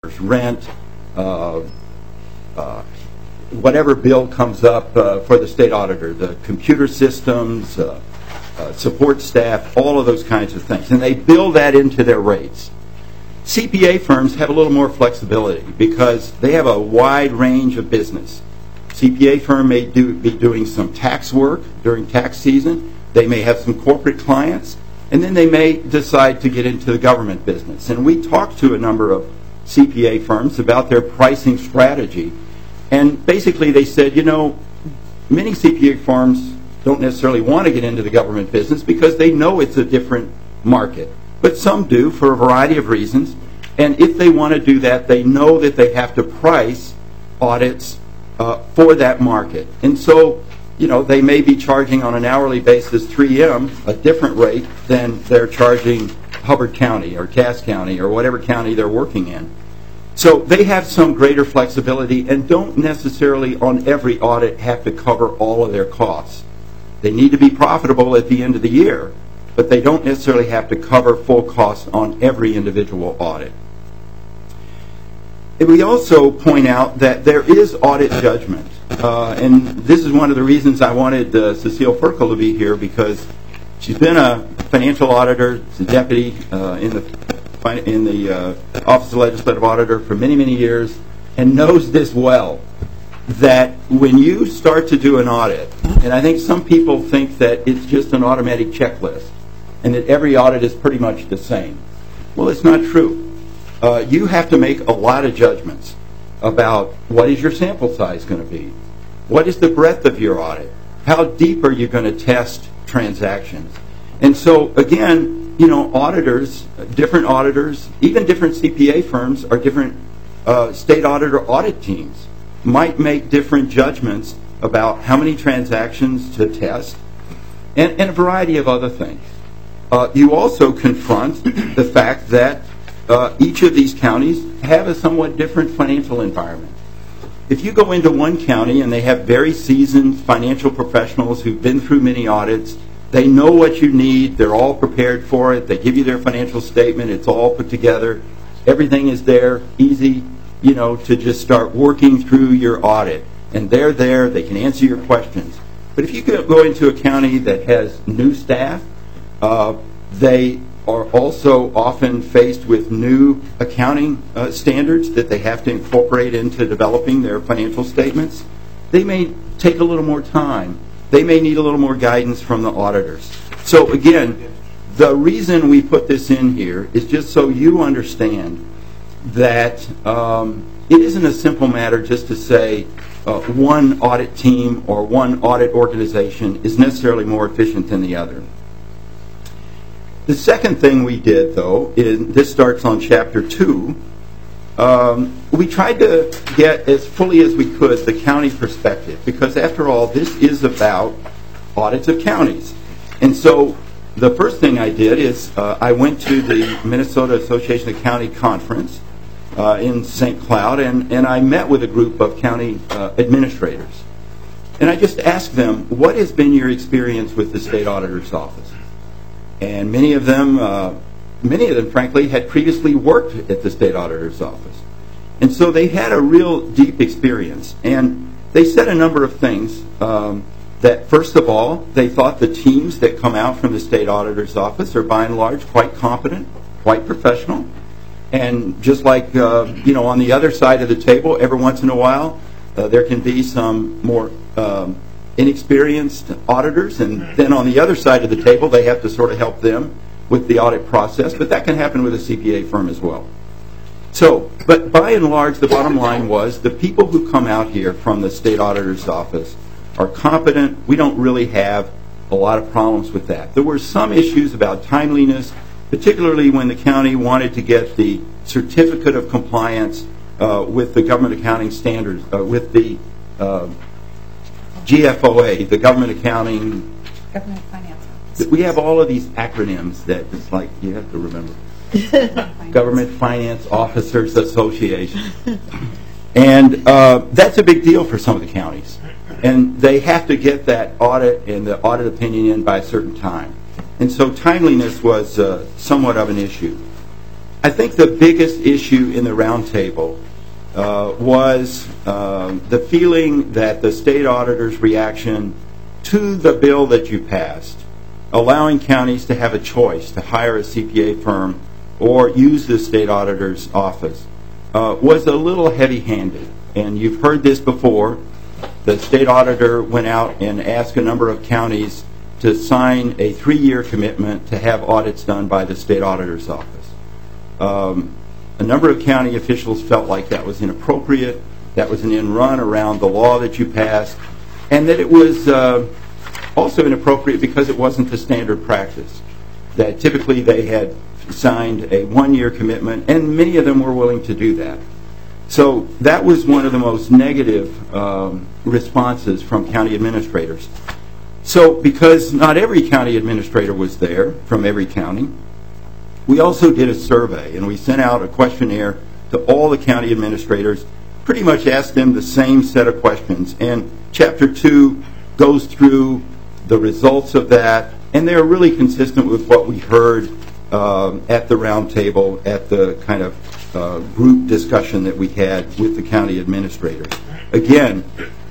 rent, whatever bill comes up for the state auditor, the computer systems, support staff, all of those kinds of things. And they bill that into their rates. CPA firms have a little more flexibility because they have a wide range of business. CPA firm may be doing some tax work during tax season. They may have some corporate clients. And then they may decide to get into the government business. And we talked to a number of CPA firms about their pricing strategy. And basically they said, you know, many CPA firms don't necessarily want to get into the government business because they know it's a different market. But some do for a variety of reasons. And if they want to do that, they know that they have to price audits for that market. And so, you know, they may be charging on an hourly basis 3M a different rate than they're charging Hubbard County or Cass County or whatever county they're working in. So they have some greater flexibility and don't necessarily on every audit have to cover all of their costs. They need to be profitable at the end of the year, but they don't necessarily have to cover full costs on every individual audit. And we also point out that there is audit judgment. And this is one of the reasons I wanted Cecile Ferkel to be here, because she's been a financial auditor, a deputy in the Office of Legislative Auditor for many, many years, and knows this well, that when you start to do an audit, and I think some people think that it's just an automatic checklist, and that every audit is pretty much the same. Well, it's not true. You have to make a lot of judgments about what is your sample size going to be? What is the breadth of your audit? How deep are you going to test transactions? And so, again, you know, auditors, different auditors, even different CPA firms or different state auditor audit teams might make different judgments about how many transactions to test and a variety of other things. You also confront the fact that each of these counties have a somewhat different financial environment. If you go into one county and they have very seasoned financial professionals who've been through many audits, they know what you need, they're all prepared for it, they give you their financial statement, it's all put together, everything is there, easy, you know, to just start working through your audit. And they're there, they can answer your questions. But if you go into a county that has new staff, they are also often faced with new accounting standards that they have to incorporate into developing their financial statements. They may take a little more time. They may need a little more guidance from the auditors. So again, the reason we put this in here is just so you understand that it isn't a simple matter just to say one audit team or one audit organization is necessarily more efficient than the other. The second thing we did, though, is this starts on Chapter 2. We tried to get as fully as we could the county perspective, because after all, this is about audits of counties. And so the first thing I did is I went to the Minnesota Association of County Conference in St. Cloud, and I met with a group of county administrators. And I just asked them, what has been your experience with the state auditor's office? And many of them, frankly, had previously worked at the state auditor's office. And so they had a real deep experience. And they said a number of things. That, first of all, they thought the teams that come out from the state auditor's office are, by and large, quite competent, quite professional. And just like, you know, on the other side of the table, every once in a while, there can be some more inexperienced auditors, and then on the other side of the table they have to sort of help them with the audit process, but that can happen with a CPA firm as well. So, but by and large, the bottom line was the people who come out here from the state auditor's office are competent. We don't really have a lot of problems with that. There were some issues about timeliness, particularly when the county wanted to get the certificate of compliance with the government accounting standards, with the GFOA, the Government Accounting... Government Finance Office. We have all of these acronyms that it's like you have to remember. Government Finance Officers Association. And that's a big deal for some of the counties. And they have to get that audit and the audit opinion in by a certain time. And so timeliness was somewhat of an issue. I think the biggest issue in the roundtable was the feeling that the state auditor's reaction to the bill that you passed, allowing counties to have a choice to hire a CPA firm or use the state auditor's office, was a little heavy-handed. And you've heard this before. The state auditor went out and asked a number of counties to sign a 3-year commitment to have audits done by the state auditor's office. A number of county officials felt like that was inappropriate, that was an in-run around the law that you passed, and that it was also inappropriate because it wasn't the standard practice. That typically they had signed a 1-year commitment, and many of them were willing to do that. So that was one of the most negative responses from county administrators. So because not every county administrator was there from every county, we also did a survey, and we sent out a questionnaire to all the county administrators, pretty much asked them the same set of questions. And Chapter 2 goes through the results of that, and they're really consistent with what we heard at the roundtable, at the kind of group discussion that we had with the county administrators. Again,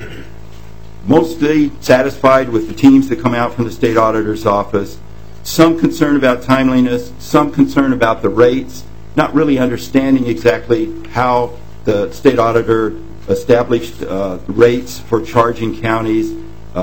mostly satisfied with the teams that come out from the state auditor's office, some concern about timeliness, some concern about the rates, not really understanding exactly how the state auditor established rates for charging counties,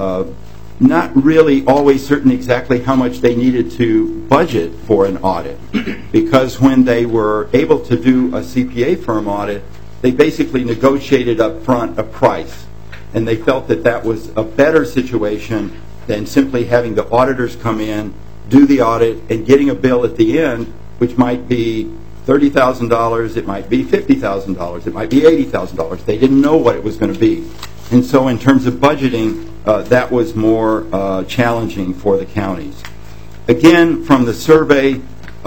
not really always certain exactly how much they needed to budget for an audit, because when they were able to do a CPA firm audit, they basically negotiated up front a price, and they felt that that was a better situation than simply having the auditors come in, do the audit, and getting a bill at the end, which might be $30,000, it might be $50,000, it might be $80,000. They didn't know what it was going to be. And so in terms of budgeting, that was more challenging for the counties. Again, from the survey,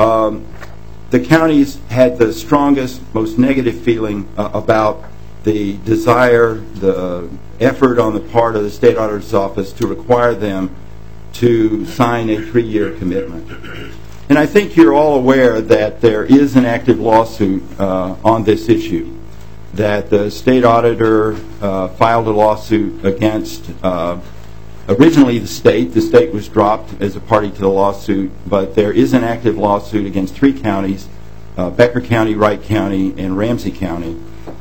the counties had the strongest, most negative feeling about the desire, the effort on the part of the state auditor's office to require them to sign a 3-year commitment. And I think you're all aware that there is an active lawsuit on this issue, that the state auditor filed a lawsuit against originally the state. The state was dropped as a party to the lawsuit, but there is an active lawsuit against 3 counties, Becker County, Wright County, and Ramsey County.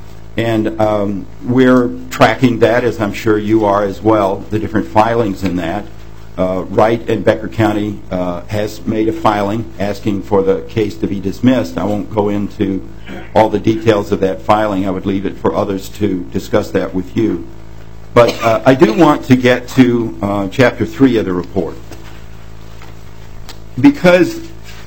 And we're tracking that, as I'm sure you are as well, the different filings in that. Wright and Becker County has made a filing asking for the case to be dismissed. I won't go into all the details of that filing. I would leave it for others to discuss that with you. But I do want to get to Chapter 3 of the report. Because,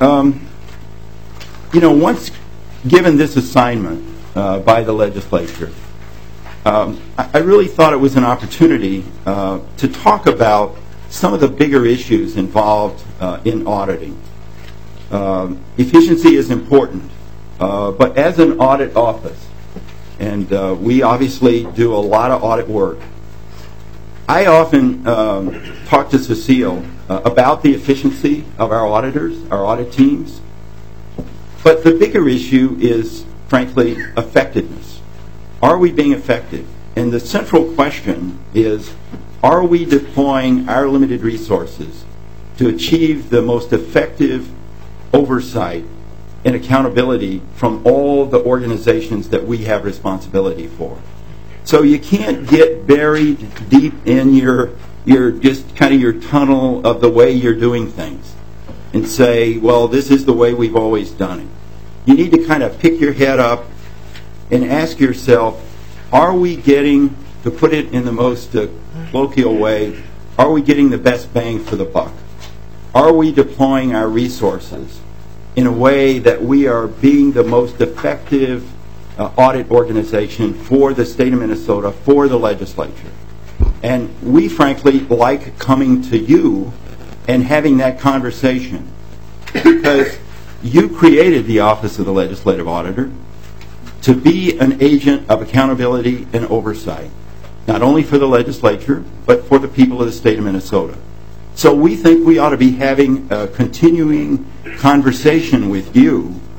once given this assignment by the legislature, I really thought it was an opportunity to talk about some of the bigger issues involved in auditing. Efficiency is important, but as an audit office, and we obviously do a lot of audit work, I often talk to Cecile about the efficiency of our auditors, our audit teams, but the bigger issue is, frankly, effectiveness. Are we being effective? And the central question is, are we deploying our limited resources to achieve the most effective oversight and accountability from all the organizations that we have responsibility for? So you can't get buried deep in your just kind of your tunnel of the way you're doing things and say, well, this is the way we've always done it. You need to kind of pick your head up and ask yourself, are we getting, to put it in the most colloquial way, are we getting the best bang for the buck? Are we deploying our resources in a way that we are being the most effective audit organization for the state of Minnesota, for the legislature? And we, frankly, like coming to you and having that conversation, because you created the Office of the Legislative Auditor to be an agent of accountability and oversight, not only for the legislature, but for the people of the state of Minnesota. So we think we ought to be having a continuing conversation with you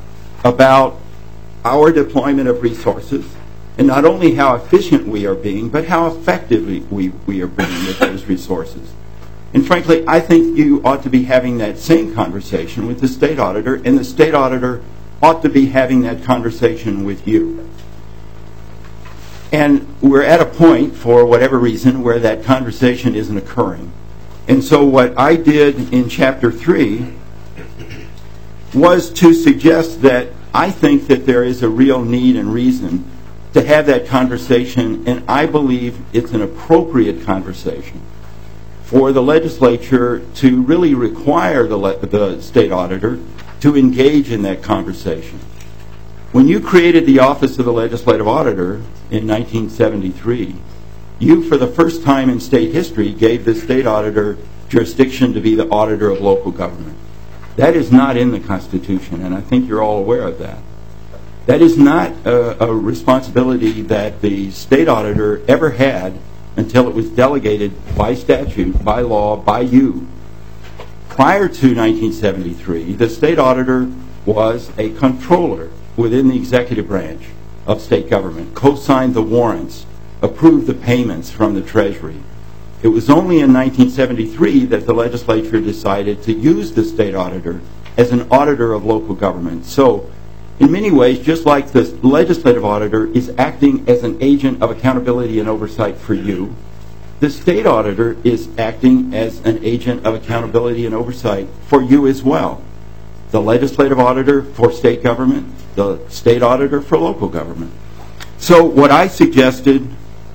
about our deployment of resources, and not only how efficient we are being, but how effective we are being with those resources. And frankly, I think you ought to be having that same conversation with the state auditor, and the state auditor ought to be having that conversation with you. And we're at a point, for whatever reason, where that conversation isn't occurring. And so what I did in Chapter 3 was to suggest that I think that there is a real need and reason to have that conversation, and I believe it's an appropriate conversation for the legislature to really require the state auditor to engage in that conversation. When you created the Office of the Legislative Auditor in 1973, you, for the first time in state history, gave the state auditor jurisdiction to be the auditor of local government. That is not in the Constitution, and I think you're all aware of that. That is not a responsibility that the state auditor ever had until it was delegated by statute, by law, by you. Prior to 1973, the state auditor was a controller within the executive branch of state government, co-signed the warrants, approved the payments from the Treasury. It was only in 1973 that the legislature decided to use the state auditor as an auditor of local government. So, in many ways, just like the legislative auditor is acting as an agent of accountability and oversight for you, the state auditor is acting as an agent of accountability and oversight for you as well. The legislative auditor for state government, the state auditor for local government. So what I suggested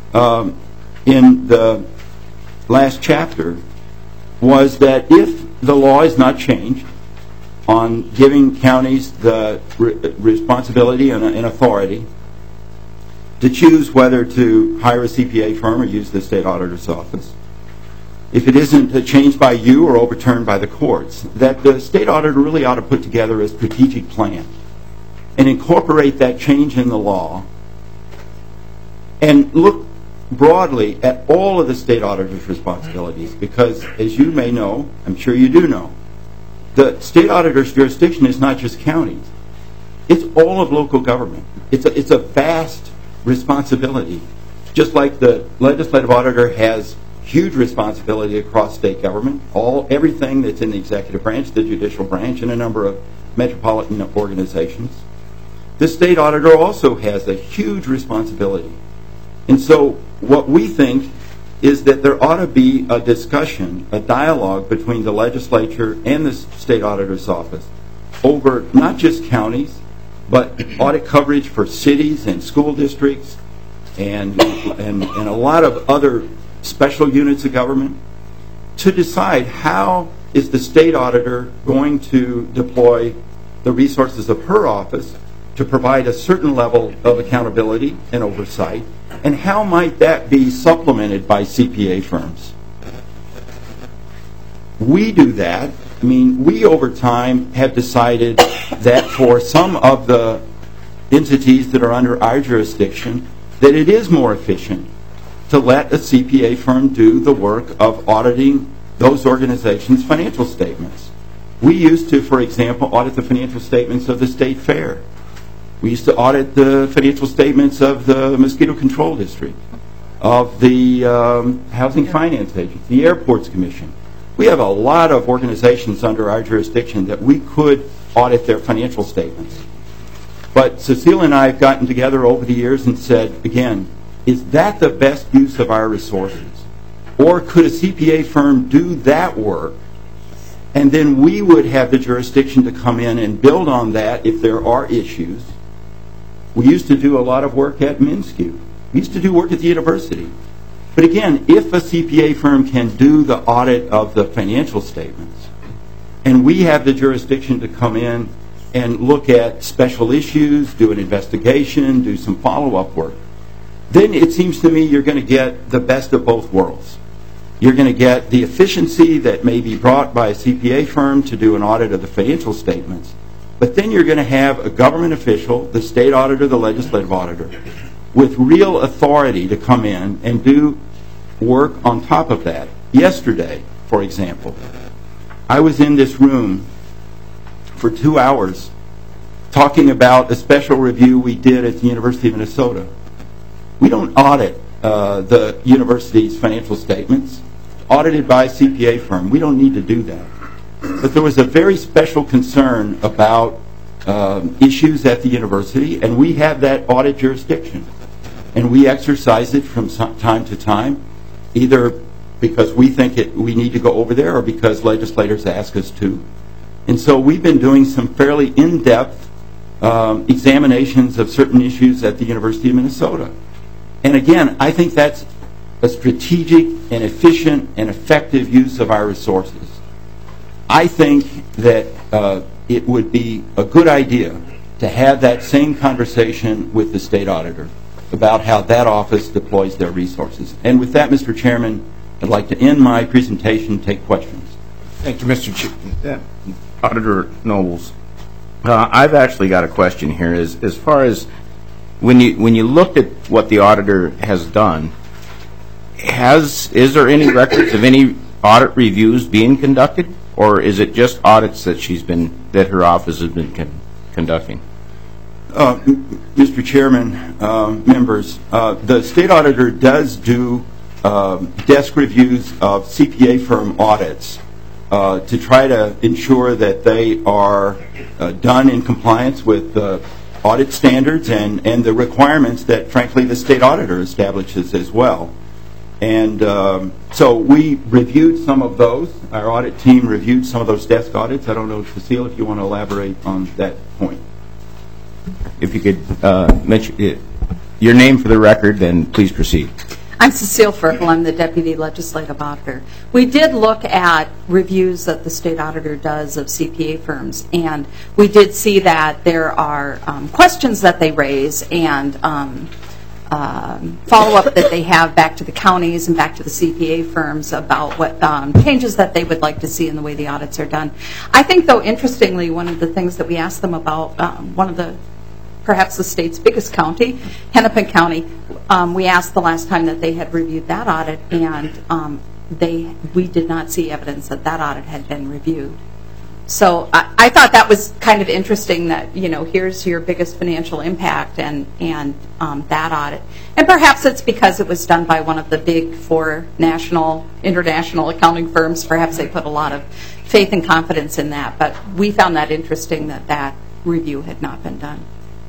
in the last chapter was that if the law is not changed on giving counties the responsibility and authority to choose whether to hire a CPA firm or use the state auditor's office, if it isn't changed by you or overturned by the courts, that the state auditor really ought to put together a strategic plan and incorporate that change in the law and look broadly at all of the state auditor's responsibilities, because as you may know, I'm sure you do know, the state auditor's jurisdiction is not just counties. It's all of local government. It's a vast responsibility. Just like the legislative auditor has huge responsibility across state government, everything that's in the executive branch, the judicial branch, and a number of metropolitan organizations. The state auditor also has a huge responsibility. And so what we think is that there ought to be a discussion, a dialogue between the legislature and the state auditor's office over not just counties, but audit coverage for cities and school districts and a lot of other special units of government, to decide how is the state auditor going to deploy the resources of her office to provide a certain level of accountability and oversight, and how might that be supplemented by CPA firms. We do that. I mean, we over time have decided that for some of the entities that are under our jurisdiction, that it is more efficient to let a CPA firm do the work of auditing those organizations' financial statements. We used to, for example, audit the financial statements of the state fair. We used to audit the financial statements of the Mosquito Control District, of the Housing Finance Agency, the Airports Commission. We have a lot of organizations under our jurisdiction that we could audit their financial statements. But Cecile and I have gotten together over the years and said, again, is that the best use of our resources? Or could a CPA firm do that work, and then we would have the jurisdiction to come in and build on that if there are issues? We used to do a lot of work at MnSCU. We used to do work at the university. But again, if a CPA firm can do the audit of the financial statements, and we have the jurisdiction to come in and look at special issues, do an investigation, do some follow-up work, then it seems to me you're going to get the best of both worlds. You're going to get the efficiency that may be brought by a CPA firm to do an audit of the financial statements, but then you're going to have a government official, the state auditor, the legislative auditor, with real authority to come in and do work on top of that. Yesterday, for example, I was in this room for 2 hours talking about a special review we did at the University of Minnesota. We don't audit the university's financial statements, audited by a CPA firm. We don't need to do that. But there was a very special concern about issues at the university, and we have that audit jurisdiction. And we exercise it from time to time, either because we think we need to go over there or because legislators ask us to. And so we've been doing some fairly in-depth examinations of certain issues at the University of Minnesota. And again, I think that's a strategic and efficient and effective use of our resources. I think that it would be a good idea to have that same conversation with the state auditor about how that office deploys their resources. And with that, Mr. Chairman, I'd like to end my presentation and take questions. Thank you, Mr. Auditor Nobles. I've actually got a question here. As far as when you look at what the auditor has done, is there any records of any audit reviews being conducted, or is it just audits that her office has been conducting? Mr. Chairman, members, the state auditor does do desk reviews of CPA firm audits to try to ensure that they are done in compliance with audit standards and the requirements that, frankly, the state auditor establishes as well. And so we reviewed some of those. Our audit team reviewed some of those desk audits. I don't know, Cecile, if you want to elaborate on that point. If you could mention your name for the record, then please proceed. I'm Cecile Ferkel. I'm the Deputy Legislative Auditor. We did look at reviews that the state auditor does of CPA firms, and we did see that there are questions that they raise and follow-up that they have back to the counties and back to the CPA firms about what changes that they would like to see in the way the audits are done. I think, though, interestingly, one of the things that we asked them about, perhaps the state's biggest county, Hennepin County, we asked the last time that they had reviewed that audit, and we did not see evidence that that audit had been reviewed. So I thought that was kind of interesting that, here's your biggest financial impact and that audit. And perhaps it's because it was done by one of the big four international accounting firms. Perhaps they put a lot of faith and confidence in that. But we found that interesting that review had not been done.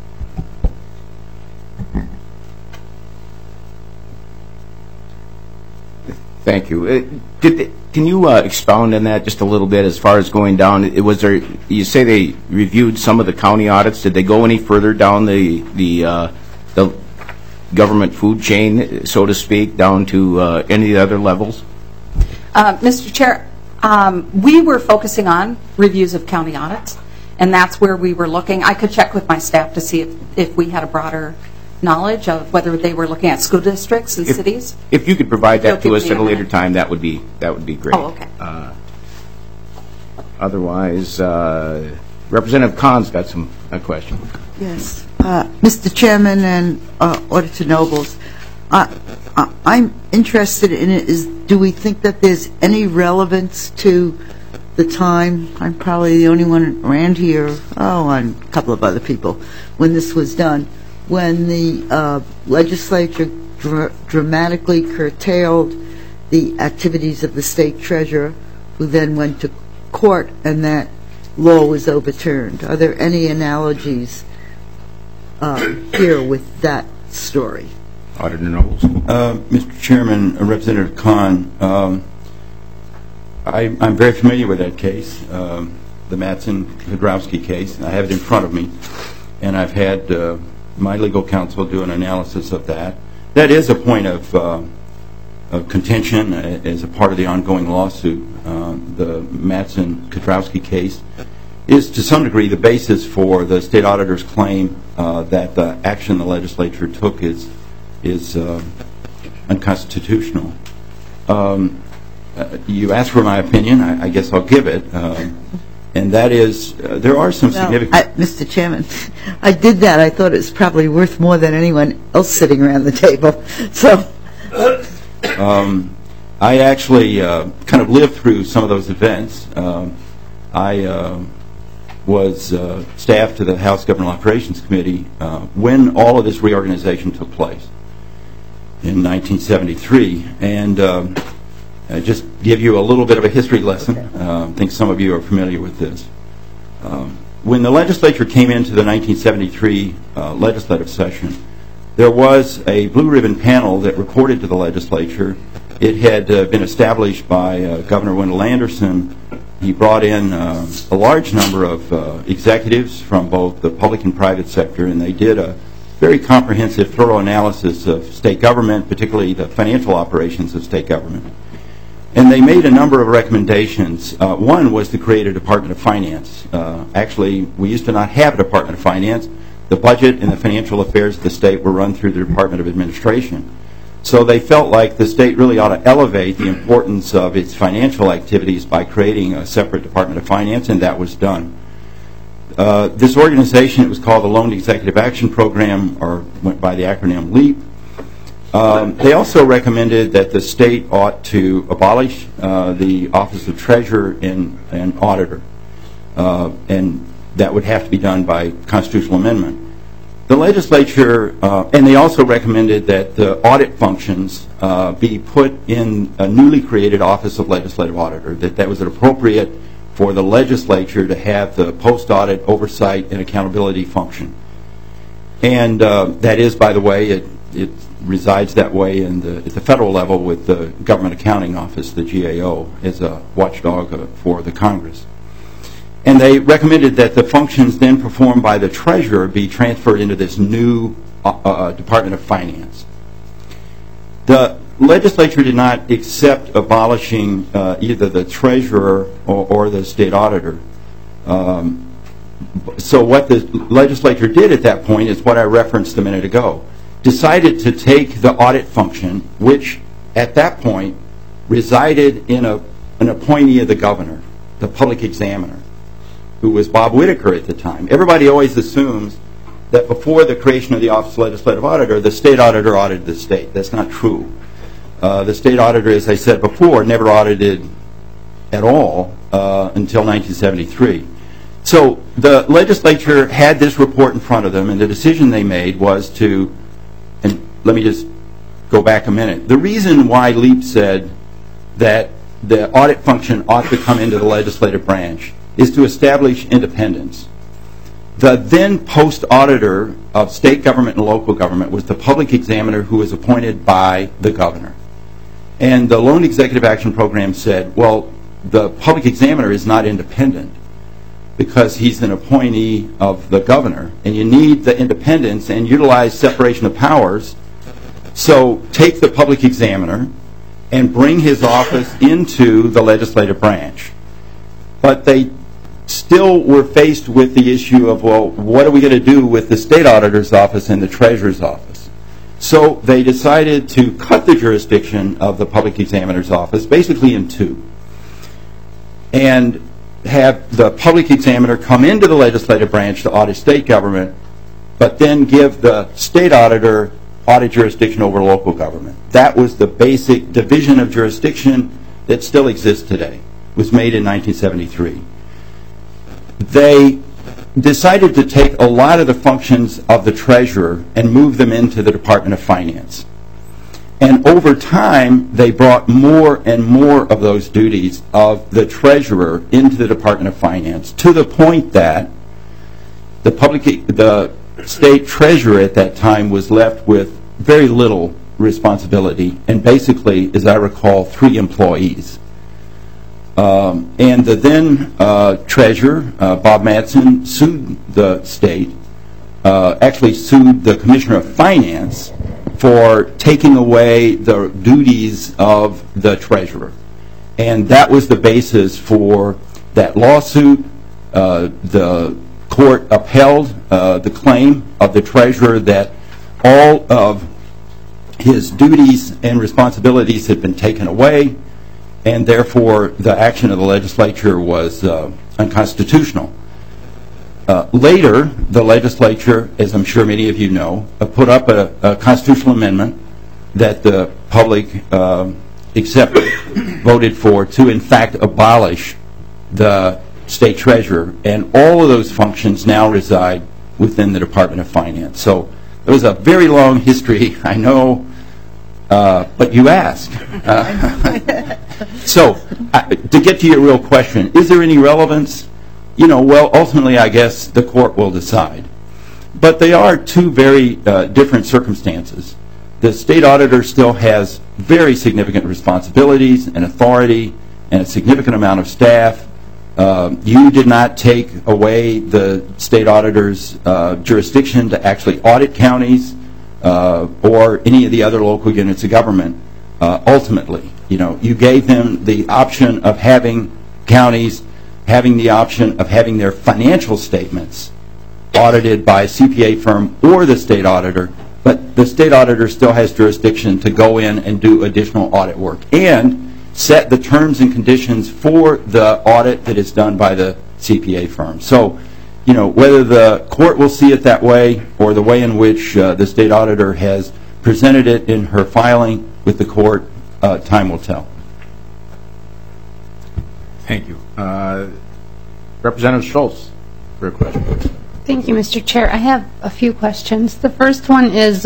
Thank you. Can you expound on that just a little bit as far as going down? You say they reviewed some of the county audits. Did they go any further down the government food chain, so to speak, down to any other levels? Mr. Chair, we were focusing on reviews of county audits, and that's where we were looking. I could check with my staff to see if we had a broader knowledge of whether they were looking at school districts and cities. If you could provide that to us at a later time, that would be great. Oh, okay. Otherwise, Representative Kahn's got a question. Yes, Mr. Chairman and Auditor Nobles, I'm interested in it. Do we think that there's any relevance to the time? I'm probably the only one around here. And a couple of other people when this was done. When the legislature dramatically curtailed the activities of the state treasurer, who then went to court, and that law was overturned. Are there any analogies here with that story? Auditor Nobles. Mr. Chairman, Representative Kahn, I'm very familiar with that case, the Mattson-Kudrowski case. I have it in front of me, and I've had my legal counsel do an analysis of that. That is a point of contention as a part of the ongoing lawsuit. The Mattson-Kudrowski case is to some degree the basis for the state auditor's claim that the action the legislature took is unconstitutional. You asked for my opinion. I guess I'll give it. And that is, there are some significant... Mr. Chairman, I did that. I thought it was probably worth more than anyone else sitting around the table. So, I actually kind of lived through some of those events. I was staff to the House Government Operations Committee when all of this reorganization took place in 1973. And just give you a little bit of a history lesson. I think some of you are familiar with this. When the legislature came into the 1973 legislative session, there was a blue ribbon panel that reported to the legislature. It had been established by Governor Wendell Anderson. He brought in a large number of executives from both the public and private sector, and they did a very comprehensive, thorough analysis of state government, particularly the financial operations of state government. And they made a number of recommendations. One was to create a Department of Finance. Actually, we used to not have a Department of Finance. The budget and the financial affairs of the state were run through the Department of Administration. So they felt like the state really ought to elevate the importance of its financial activities by creating a separate Department of Finance, and that was done. This organization, it was called the Loan Executive Action Program, or went by the acronym LEAP. They also recommended that the state ought to abolish the Office of Treasurer and Auditor, and that would have to be done by constitutional amendment. The legislature, and they also recommended that the audit functions be put in a newly created Office of Legislative Auditor, that was appropriate for the legislature to have the post-audit oversight and accountability function. And that is, by the way, it resides that way at the federal level with the Government Accounting Office, the GAO, as a watchdog for the Congress. And they recommended that the functions then performed by the treasurer be transferred into this new Department of Finance. The legislature did not accept abolishing either the treasurer or the state auditor. So what the legislature did at that point is what I referenced a minute ago. Decided to take the audit function, which at that point resided in an appointee of the governor, the public examiner, who was Bob Whitaker at the time. Everybody always assumes that before the creation of the Office of Legislative Auditor, the state auditor audited the state. That's not true. The state auditor, as I said before, never audited at all until 1973. So the legislature had this report in front of them, and the decision they made was to, and let me just go back a minute. The reason why LEAP said that the audit function ought to come into the legislative branch is to establish independence. The then post-auditor of state government and local government was the public examiner who was appointed by the governor. And the Loan Executive Action Program said, well, the public examiner is not independent because he's an appointee of the governor, and you need the independence and utilize separation of powers. So take the public examiner and bring his office into the legislative branch. But they still were faced with the issue of, well, what are we going to do with the state auditor's office and the treasurer's office? So they decided to cut the jurisdiction of the public examiner's office basically in two, and have the public examiner come into the legislative branch to audit state government, but then give the state auditor audit jurisdiction over local government. That was the basic division of jurisdiction that still exists today. It was made in 1973. They decided to take a lot of the functions of the treasurer and move them into the Department of Finance. And over time, they brought more and more of those duties of the treasurer into the Department of Finance, to the point that the state treasurer at that time was left with very little responsibility, and basically, as I recall, 3 employees. And the then treasurer, Bob Madsen, sued the state, actually sued the Commissioner of Finance for taking away the duties of the treasurer. And that was the basis for that lawsuit. The court upheld the claim of the treasurer that all of his duties and responsibilities had been taken away, and therefore the action of the legislature was unconstitutional. Later, the legislature, as I'm sure many of you know, put up a constitutional amendment that the public accepted, voted for, to in fact abolish the state treasurer, and all of those functions now reside within the Department of Finance. So there was a very long history, I know, but you asked. So to get to your real question, is there any relevance? Well, ultimately, I guess the court will decide. But they are two very different circumstances. The state auditor still has very significant responsibilities and authority and a significant amount of staff. You did not take away the state auditor's jurisdiction to actually audit counties or any of the other local units of government. Ultimately, you gave them the option of having counties having the option of having their financial statements audited by a CPA firm or the state auditor, but the state auditor still has jurisdiction to go in and do additional audit work and set the terms and conditions for the audit that is done by the CPA firm. So, whether the court will see it that way or the way in which the state auditor has presented it in her filing with the court, time will tell. Thank you. Representative Schultz, for a question. Thank you, Mr. Chair. I have a few questions. The first one is,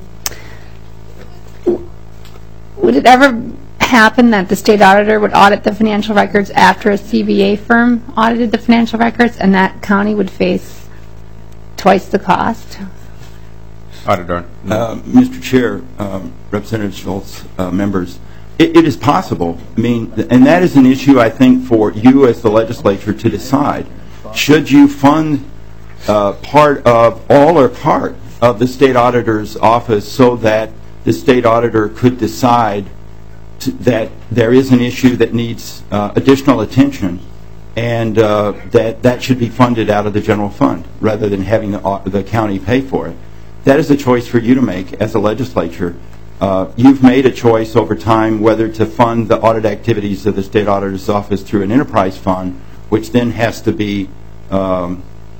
would it ever happen that the state auditor would audit the financial records after a CPA firm audited the financial records, and that county would face twice the cost? Auditor. Mr. Chair, Representative Schultz, members, it is possible. And that is an issue, I think, for you as the legislature to decide. Should you fund part of, all or part of the state auditor's office so that the state auditor could decide that there is an issue that needs additional attention and that should be funded out of the general fund rather than having the county pay for it? That is a choice for you to make as a legislature. You've made a choice over time whether to fund the audit activities of the state auditor's office through an enterprise fund, which then has to be the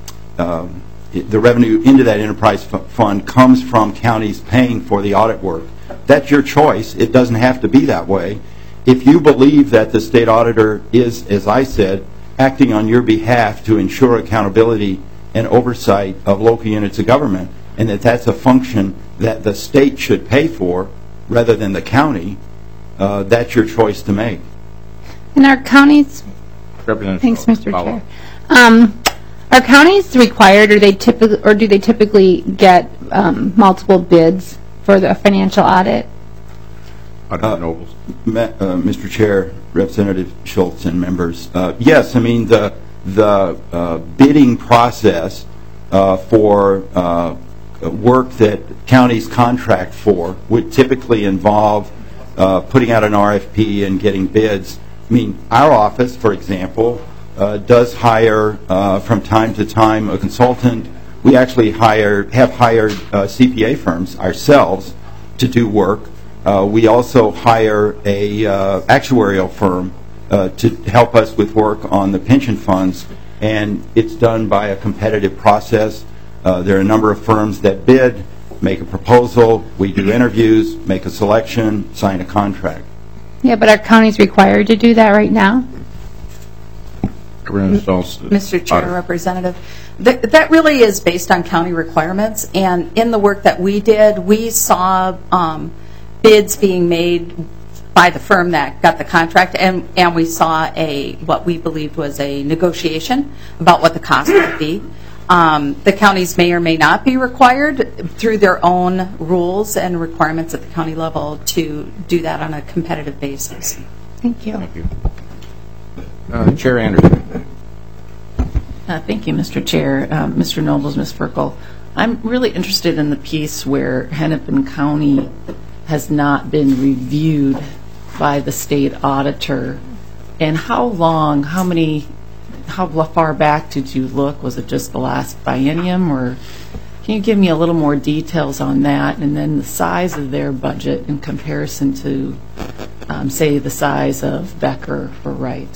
revenue into that enterprise fund comes from counties paying for the audit work. That's your choice. It doesn't have to be that way. If you believe that the state auditor is, as I said, acting on your behalf to ensure accountability and oversight of local units of government, and that that's a function that the state should pay for rather than the county, that's your choice to make. And our counties, thanks, Mr. Chair. Are counties required, or do they typically get multiple bids for the financial audit? Auditor Nobles. Mr. Chair, Representative Schultz, and members, yes. The bidding process for work that counties contract for would typically involve putting out an RFP and getting bids. Our office, for example, does hire from time to time a consultant. We actually have hired CPA firms ourselves to do work. We also hire a actuarial firm to help us with work on the pension funds, and it's done by a competitive process. There are a number of firms that bid, make a proposal, we do interviews, make a selection, sign a contract. Yeah, but are counties required to do that right now? Mr. Chair, Representative, that really is based on county requirements, and in the work that we did, we saw bids being made by the firm that got the contract, and we saw what we believed was a negotiation about what the cost would be. The counties may or may not be required through their own rules and requirements at the county level to do that on a competitive basis. Thank you. Thank you. Chair Anderson. Thank you, Mr. Chair. Mr. Nobles, Ms. Ferkel. I'm really interested in the piece where Hennepin County has not been reviewed by the state auditor. And how far back did you look? Was it just the last biennium, or can you give me a little more details on that? And then the size of their budget in comparison to, say, the size of Becker or Wright?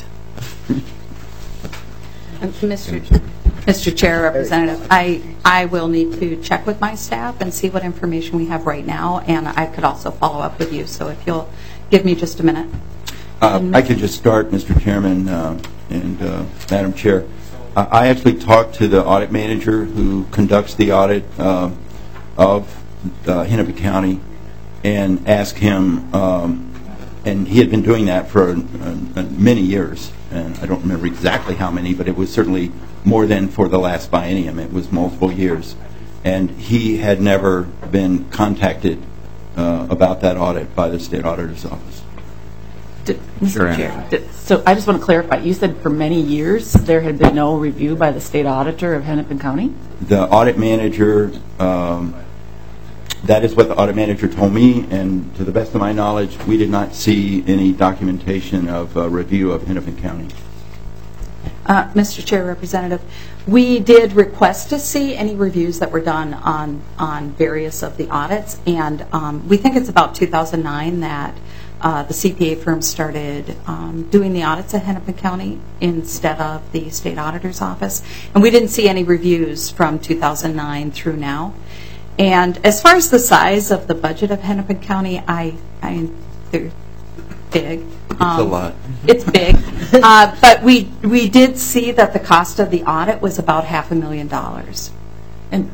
Mr. Chair, Representative, I will need to check with my staff and see what information we have right now, and I could also follow up with you. So if you'll give me just a minute. I could just start, Mr. Chairman. and Madam Chair. I actually talked to the audit manager who conducts the audit of Hennepin County and asked him, and he had been doing that for many years, and I don't remember exactly how many, but it was certainly more than for the last biennium. It was multiple years. And he had never been contacted about that audit by the State Auditor's Office. Mr. Chair, so I just want to clarify. You said for many years there had been no review by the State Auditor of Hennepin County? The audit manager, that is what the audit manager told me, and to the best of my knowledge, we did not see any documentation of review of Hennepin County. Mr. Chair, Representative, we did request to see any reviews that were done on various of the audits, and we think it's about 2009 that the CPA firm started doing the audits at Hennepin County instead of the State Auditor's Office, and we didn't see any reviews from 2009 through now. And as far as the size of the budget of Hennepin County, they're big. It's a lot. It's big. But we did see that the cost of the audit was about $500,000. And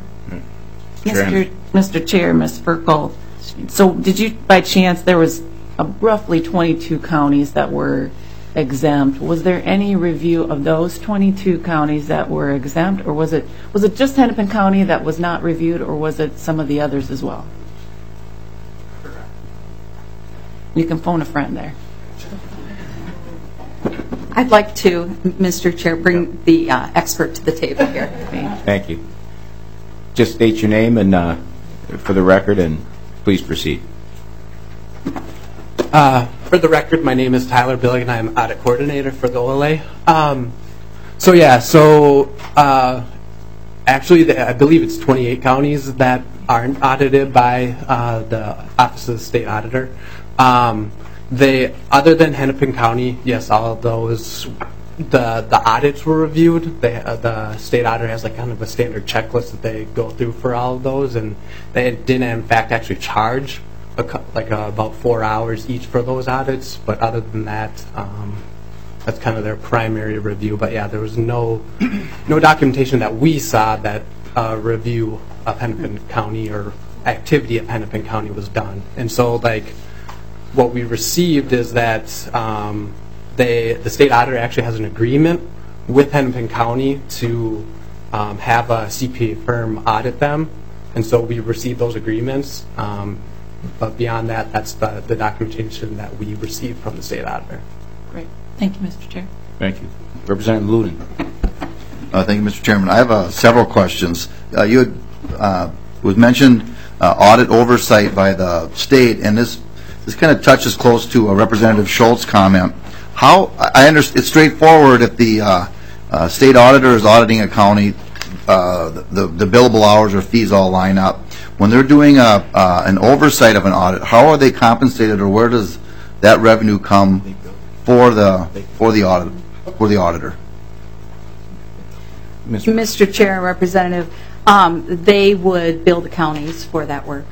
Mr. Chair, Ms. Ferkel, so did you, by chance, there was roughly 22 counties that were exempt. Was there any review of those 22 counties that were exempt, or was it just Hennepin County that was not reviewed, or was it some of the others as well? You can phone a friend there. I'd like to, Mr. Chair, bring the expert to the table here. Thank you. Just state your name and for the record, and please proceed. For the record, my name is Tyler Billig, and I'm audit coordinator for the OLA. Actually, I believe it's 28 counties that aren't audited by the Office of the State Auditor. Other than Hennepin County, yes, all of those, the audits were reviewed. The State Auditor has like kind of a standard checklist that they go through for all of those, and they didn't, in fact, actually charge about 4 hours each for those audits. But other than that, that's kind of their primary review. But yeah, there was no documentation that we saw that review of Hennepin County or activity of Hennepin County was done. And so what we received is that the State Auditor actually has an agreement with Hennepin County to have a CPA firm audit them, and so we received those agreements. But beyond that, that's the documentation that we received from the State Auditor. Great. Thank you, Mr. Chair. Thank you. Representative Luden. Thank you, Mr. Chairman. I have several questions. You had was mentioned audit oversight by the state, and this kind of touches close to Representative Schultz's comment. How I understand it's straightforward. If the state auditor is auditing a county, the billable hours or fees all line up. When they're doing an oversight of an audit, how are they compensated, or where does that revenue come for the auditor? Mr. Chair and Representative, they would bill the counties for that work.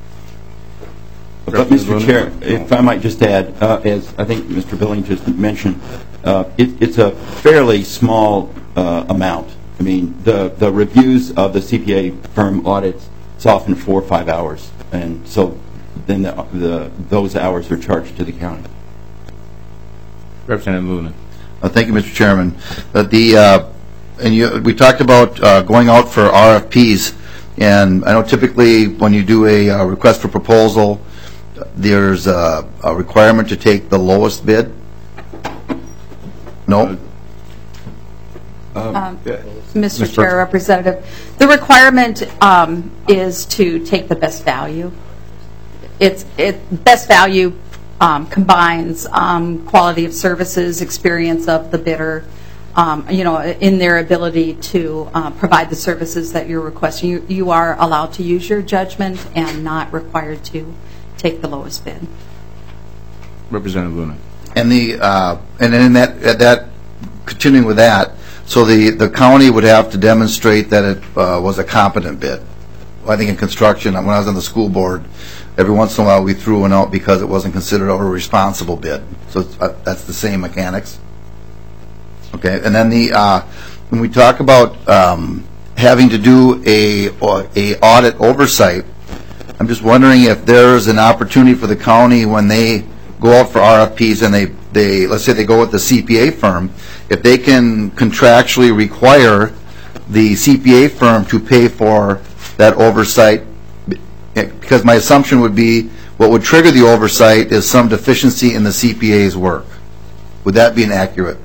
But Mr. Chair, if I might just add, as I think Mr. Billing just mentioned, it's a fairly small amount. I mean, the reviews of the CPA firm audits, it's often 4 or 5 hours, and so then those hours are charged to the county. Representative Luden. Thank you, Mr. Chairman. We talked about going out for RFPs, and I know typically when you do a request for proposal, there's a requirement to take the lowest bid. No? Mr. Chair, Representative, the requirement is to take the best value. Best value combines quality of services, experience of the bidder, in their ability to provide the services that you're requesting. You are allowed to use your judgment and not required to take the lowest bid. Representative Luna. And in that continuing with that, so the county would have to demonstrate that it was a competent bid. I think in construction, when I was on the school board, every once in a while we threw one out because it wasn't considered a responsible bid. So that's the same mechanics. Okay, and then when we talk about having to do a audit oversight, I'm just wondering if there's an opportunity for the county when they go out for RFPs and they let's say they go with the CPA firm, if they can contractually require the CPA firm to pay for that oversight, because my assumption would be what would trigger the oversight is some deficiency in the CPA's work. Would that be inaccurate?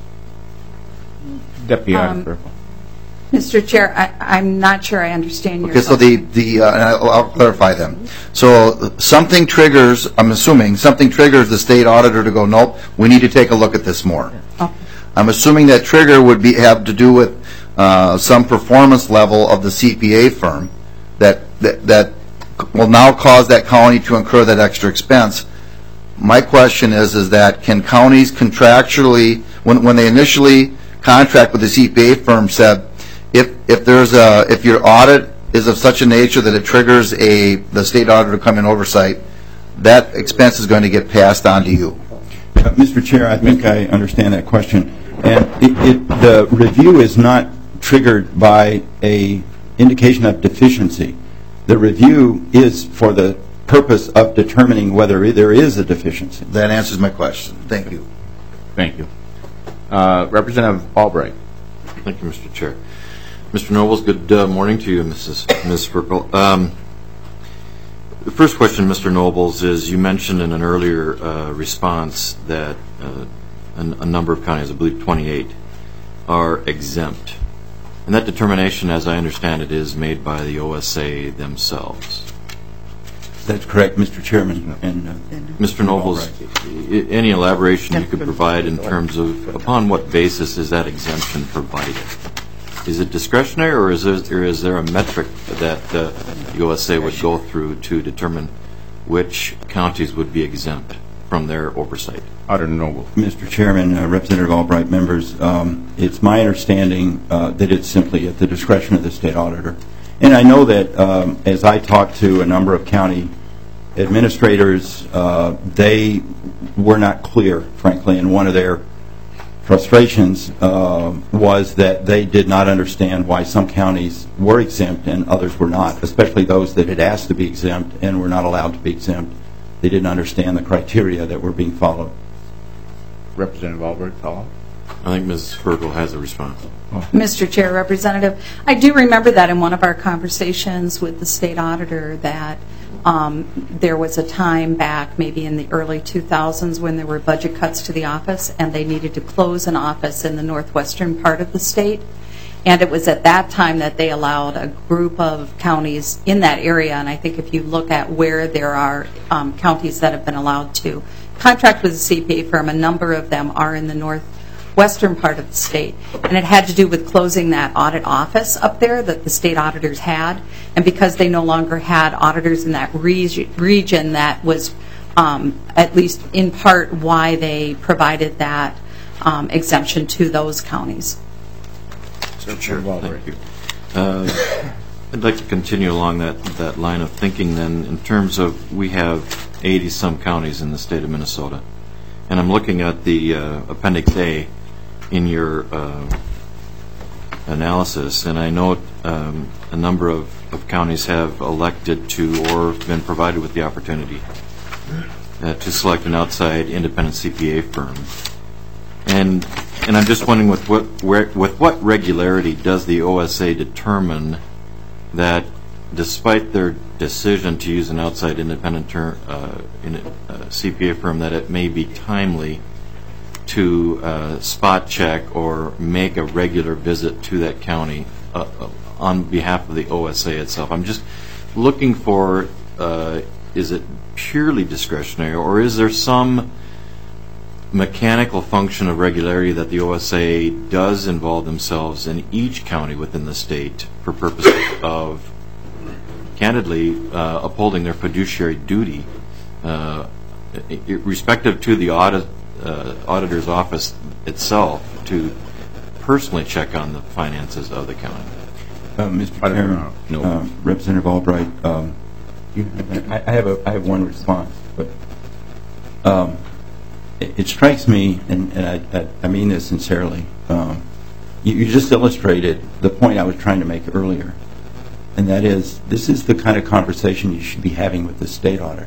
Deputy Auditor. Mr. Chair, I'm not sure I understand your Okay, so and I'll clarify them. So something triggers, I'm assuming, something triggers the state auditor to go, nope, we need to take a look at this more. Oh. I'm assuming that trigger would have to do with some performance level of the CPA firm that will now cause that county to incur that extra expense. My question is that can counties contractually, when they initially contract with the CPA firm, said if your audit is of such a nature that it triggers the state auditor to come in oversight, that expense is going to get passed on to you? Mr. Chair, I think I understand that question. And the review is not triggered by an indication of deficiency. The review is for the purpose of determining whether there is a deficiency. That answers my question. Thank you. Thank you. Representative Albright. Thank you, Mr. Chair. Mr. Nobles, good morning to you, Ms. Ferkel. The first question, Mr. Nobles, is you mentioned in an earlier response that a number of counties, I believe 28, are exempt. And that determination, as I understand it, is made by the OSA themselves. That's correct, Mr. Chairman. Mr. Nobles, any elaboration you could provide in terms of upon what basis is that exemption provided? Is it discretionary, or is there a metric that the OSA would go through to determine which counties would be exempt from their oversight? Auditor Noble. Mr. Chairman, Representative Albright, members, it's my understanding that it's simply at the discretion of the state auditor. And I know that as I talked to a number of county administrators, they were not clear, frankly, and one of their frustrations was that they did not understand why some counties were exempt and others were not, especially those that had asked to be exempt and were not allowed to be exempt. They didn't understand the criteria that were being followed. Representative Albright, follow. I think Ms. Ferkel has a response. Mr. Chair, Representative, I do remember that in one of our conversations with the state auditor that there was a time back maybe in the early 2000s when there were budget cuts to the office and they needed to close an office in the northwestern part of the state. And it was at that time that they allowed a group of counties in that area, and I think if you look at where there are counties that have been allowed to contract with a CPA firm, a number of them are in the northwestern part of the state. And it had to do with closing that audit office up there that the state auditors had. And because they no longer had auditors in that region, that was at least in part why they provided that exemption to those counties. Sure. Thank you. I'd like to continue along that line of thinking then in terms of we have 80-some counties in the state of Minnesota. And I'm looking at the Appendix A in your analysis, and I note a number of counties have elected to or been provided with the opportunity to select an outside independent CPA firm. And I'm just wondering with what regularity does the OSA determine that despite their decision to use an outside independent CPA firm that it may be timely to spot check or make a regular visit to that county on behalf of the OSA itself? I'm just looking for, is it purely discretionary, or is there some mechanical function of regularity that the OSA does involve themselves in each county within the state for purposes of, candidly, upholding their fiduciary duty, respective to the auditor's office itself, to personally check on the finances of the county? Mr. Chairman, Representative Albright, I have one response, but it strikes me, and I mean this sincerely, You just illustrated the point I was trying to make earlier, and that is, this is the kind of conversation you should be having with the state auditor.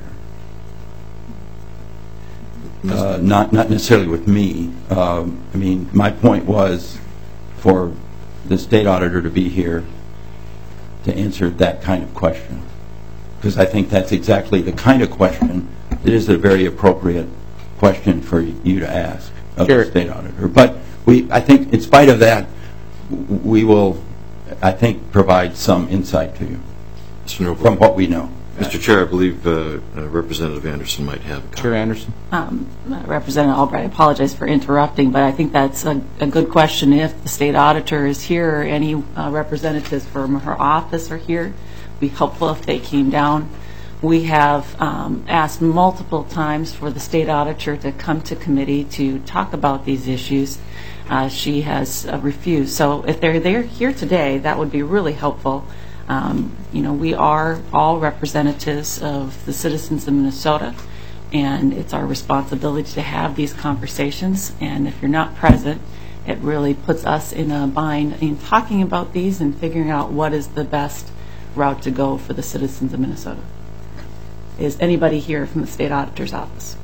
Not necessarily with me. I mean, my point was for the state auditor to be here to answer that kind of question, because I think that's exactly the kind of question that is a very appropriate question for you to ask of the state auditor. But I think in spite of that, we will, I think, provide some insight to you from what we know. Mr. Chair, I believe Representative Anderson might have a comment. Chair Anderson? Representative Albright, I apologize for interrupting, but I think that's a good question. If the state auditor is here, or any representatives from her office are here, it would be helpful if they came down. We have asked multiple times for the state auditor to come to committee to talk about these issues. She has refused. So if they're here today, that would be really helpful. We are all representatives of the citizens of Minnesota, and it's our responsibility to have these conversations. And if you're not present, it really puts us in a bind in talking about these and figuring out what is the best route to go for the citizens of Minnesota. Is anybody here from the state auditor's office?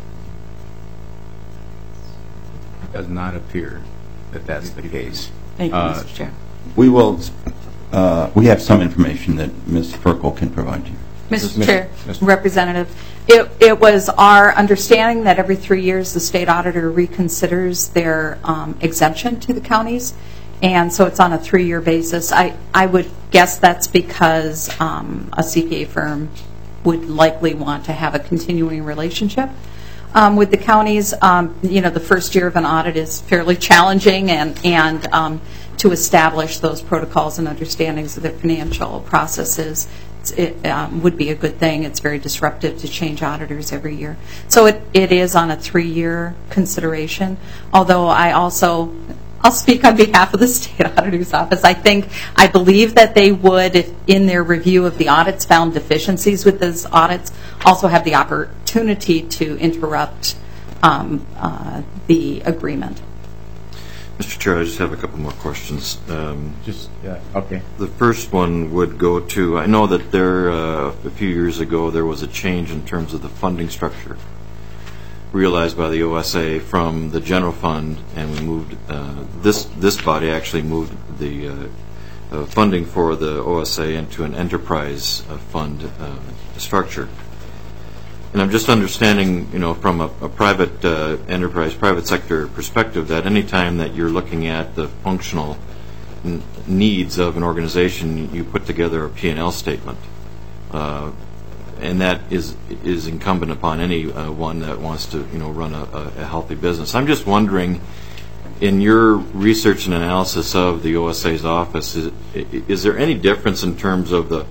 It does not appear that that's the case. Thank you, Mr. Chair. We will. We have some information that Ms. Ferkel can provide you. Mr. Chair, Representative, it was our understanding that every 3 years the state auditor reconsiders their exemption to the counties, and so it's on a 3-year basis. I would guess that's because a CPA firm would likely want to have a continuing relationship with the counties. The first year of an audit is fairly challenging, and to establish those protocols and understandings of their financial processes, it would be a good thing. It's very disruptive to change auditors every year. So it is on a 3-year consideration, although I'll speak on behalf of the state auditor's office. I believe that they would, if in their review of the audits found deficiencies with those audits, also have the opportunity to interrupt the agreement. Mr. Chair, I just have a couple more questions. Okay. The first one would go to, I know that a few years ago there was a change in terms of the funding structure realized by the OSA from the general fund, and we moved, this body actually moved the funding for the OSA into an enterprise fund structure. And I'm just understanding, from a private enterprise, private sector perspective, that any time that you're looking at the functional needs of an organization, you put together a P&L statement. And that is incumbent upon anyone that wants to, run a healthy business. I'm just wondering, in your research and analysis of the OSA's office, is there any difference in terms of the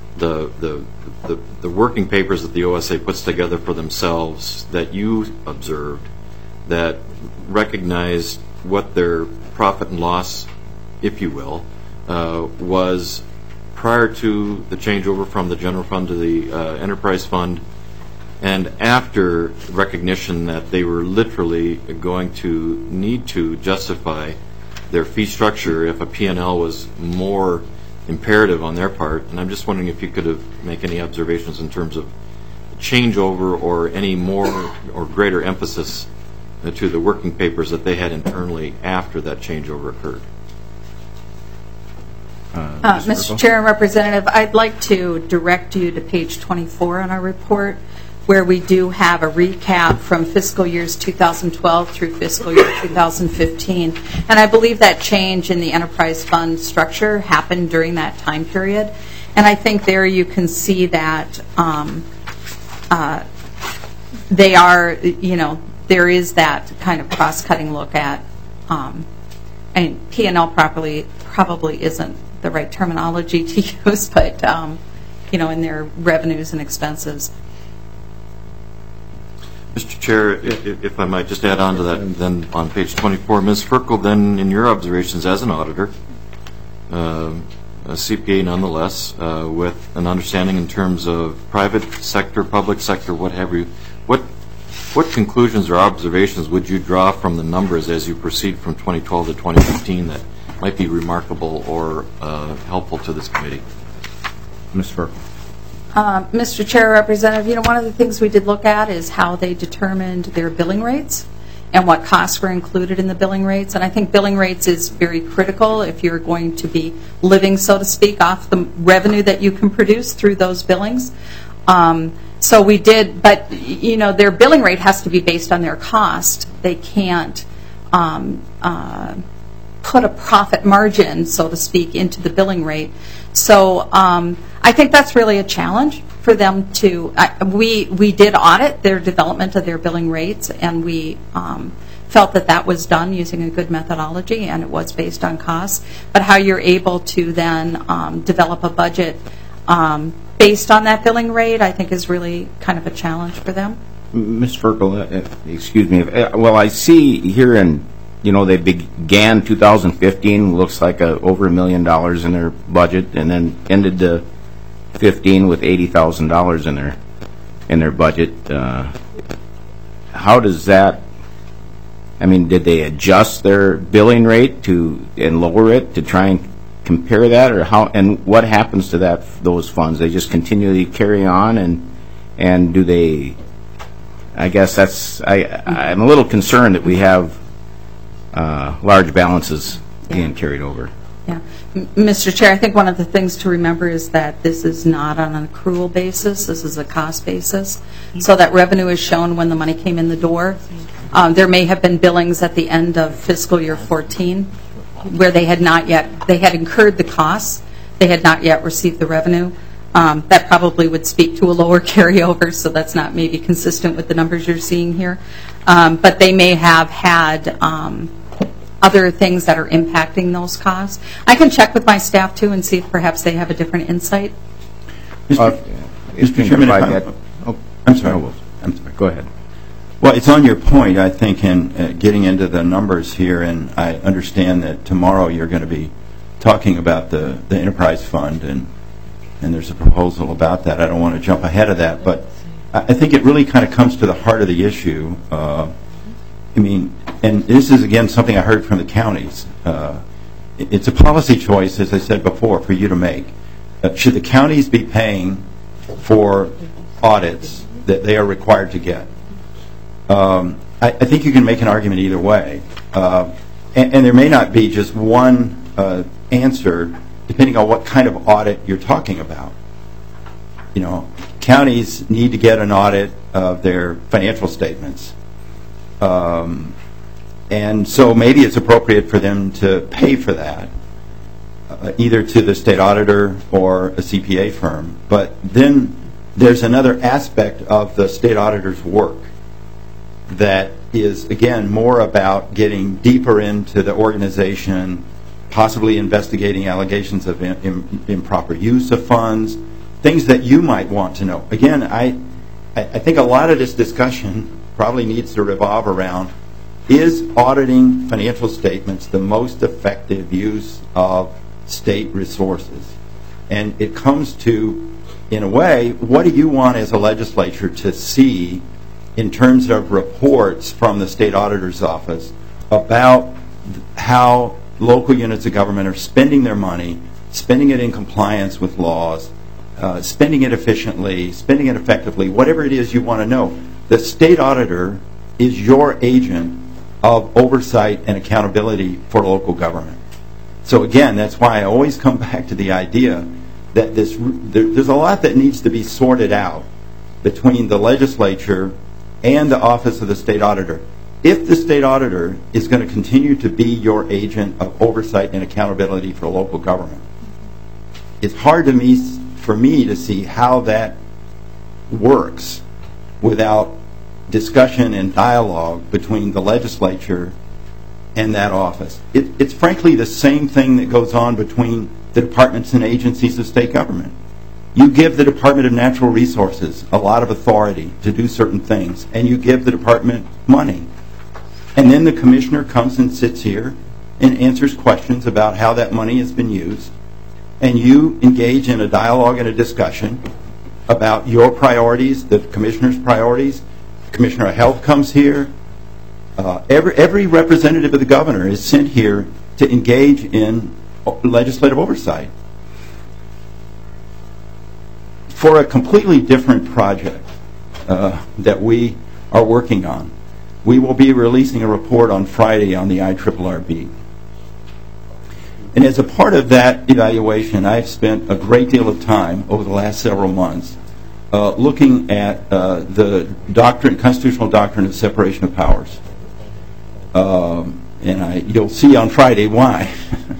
working papers that the OSA puts together for themselves that you observed that recognized what their profit and loss, if you will, was prior to the changeover from the general fund to the enterprise fund, and after recognition that they were literally going to need to justify their fee structure if a P&L was more imperative on their part? And I'm just wondering if you could make any observations in terms of changeover or any more or greater emphasis to the working papers that they had internally after that changeover occurred. Mr. Chair and Representative, I'd like to direct you to page 24 in our report, where we do have a recap from fiscal years 2012 through fiscal year 2015. And I believe that change in the enterprise fund structure happened during that time period. And I think there you can see that they are, there is that kind of cross-cutting look at, and P&L probably isn't the right terminology to use, but, in their revenues and expenses. Mr. Chair, if I might just add on to that, then on page 24, Ms. Ferkel, then in your observations as an auditor, a CPA nonetheless, with an understanding in terms of private sector, public sector, what have you, what What conclusions or observations would you draw from the numbers as you proceed from 2012 to 2015 that might be remarkable or helpful to this committee? Ms. Ferkel. Mr. Chair, Representative, one of the things we did look at is how they determined their billing rates and what costs were included in the billing rates. And I think billing rates is very critical if you're going to be living, so to speak, off the revenue that you can produce through those billings. So we did, but their billing rate has to be based on their cost. They can't put a profit margin, so to speak, into the billing rate. So I think that's really a challenge for them to. We did audit their development of their billing rates, and we felt that was done using a good methodology, and it was based on costs. But how you're able to then develop a budget based on that billing rate, I think, is really kind of a challenge for them. Ms. Ferkel, excuse me. Well, I see here they began 2015, looks like over $1 million in their budget, and then ended 15 with $80,000 in their budget. How does that? I mean, did they adjust their billing rate and lower it to try and compare that, or how? And what happens to those funds? They just continually carry on, and do they? I guess I'm a little concerned that we have large balances being carried over. Yeah. Mr. Chair, I think one of the things to remember is that this is not on an accrual basis. This is a cost basis. So that revenue is shown when the money came in the door. There may have been billings at the end of fiscal year 14 where they had incurred the costs. They had not yet received the revenue. That probably would speak to a lower carryover, so that's not maybe consistent with the numbers you're seeing here. But they may have had other things that are impacting those costs. I can check with my staff, too, and see if perhaps they have a different insight. Mr. Chairman, I'm sorry. Go ahead. Well, it's on your point, I think, in getting into the numbers here, and I understand that tomorrow you're going to be talking about the enterprise fund, and there's a proposal about that. I don't want to jump ahead of that, but I think it really kind of comes to the heart of the issue. And this is, again, something I heard from the counties. It's a policy choice, as I said before, for you to make. Should the counties be paying for audits that they are required to get? I think you can make an argument either way. And there may not be just one answer, depending on what kind of audit you're talking about. Counties need to get an audit of their financial statements. And so maybe it's appropriate for them to pay for that, either to the state auditor or a CPA firm. But then there's another aspect of the state auditor's work that is, again, more about getting deeper into the organization, possibly investigating allegations of improper use of funds, things that you might want to know. Again, I think a lot of this discussion probably needs to revolve around, is auditing financial statements the most effective use of state resources? And it comes to, in a way, what do you want as a legislature to see in terms of reports from the state auditor's office about how local units of government are spending their money, spending it in compliance with laws, spending it efficiently, spending it effectively, whatever it is you want to know. The state auditor is your agent of oversight and accountability for local government. So again, that's why I always come back to the idea that there's a lot that needs to be sorted out between the legislature and the office of the state auditor. If the state auditor is going to continue to be your agent of oversight and accountability for local government, it's hard for me to see how that works without discussion and dialogue between the legislature and that office. It's frankly the same thing that goes on between the departments and agencies of state government. You give the Department of Natural Resources a lot of authority to do certain things, and you give the department money. And then the commissioner comes and sits here and answers questions about how that money has been used, and you engage in a dialogue and a discussion about your priorities, the commissioner's priorities, Commissioner of Health comes here. Every representative of the governor is sent here to engage in legislative oversight. For a completely different project that we are working on, we will be releasing a report on Friday on the IRRB. And as a part of that evaluation, I've spent a great deal of time over the last several months looking at the constitutional doctrine of separation of powers. And you'll see on Friday why.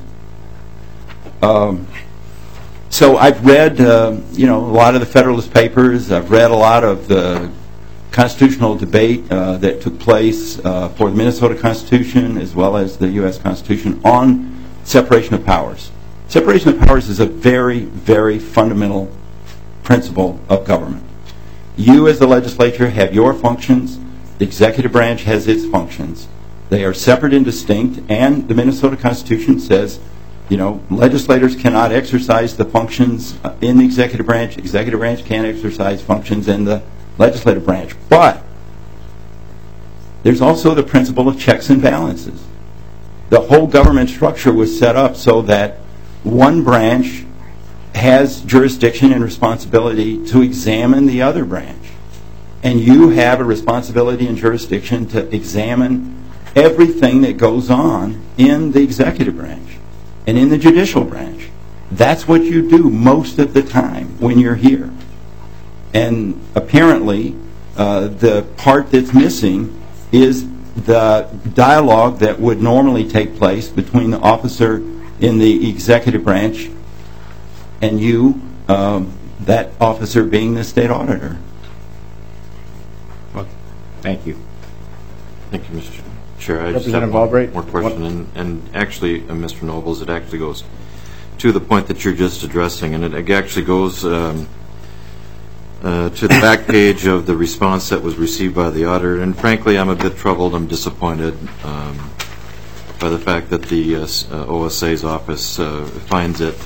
So I've read, a lot of the Federalist Papers. I've read a lot of the constitutional debate that took place for the Minnesota Constitution as well as the U.S. Constitution on separation of powers. Separation of powers is a very, very fundamental principle of government. You as the legislature have your functions. The executive branch has its functions. They are separate and distinct, and the Minnesota Constitution says, legislators cannot exercise the functions in the executive branch. Executive branch can't exercise functions in the legislative branch. But there's also the principle of checks and balances. The whole government structure was set up so that one branch has jurisdiction and responsibility to examine the other branch. And you have a responsibility and jurisdiction to examine everything that goes on in the executive branch and in the judicial branch. That's what you do most of the time when you're here. And apparently, the part that's missing is the dialogue that would normally take place between the officer in the executive branch and you, that officer being the state auditor. Well, thank you. Thank you, Mr. Chair. I Representative just have Albright? one more question, and actually, Mr. Nobles, it actually goes to the point that you're just addressing, and it actually goes to the back page of the response that was received by the auditor. And frankly, I'm a bit troubled. I'm disappointed by the fact that the OSA's office finds it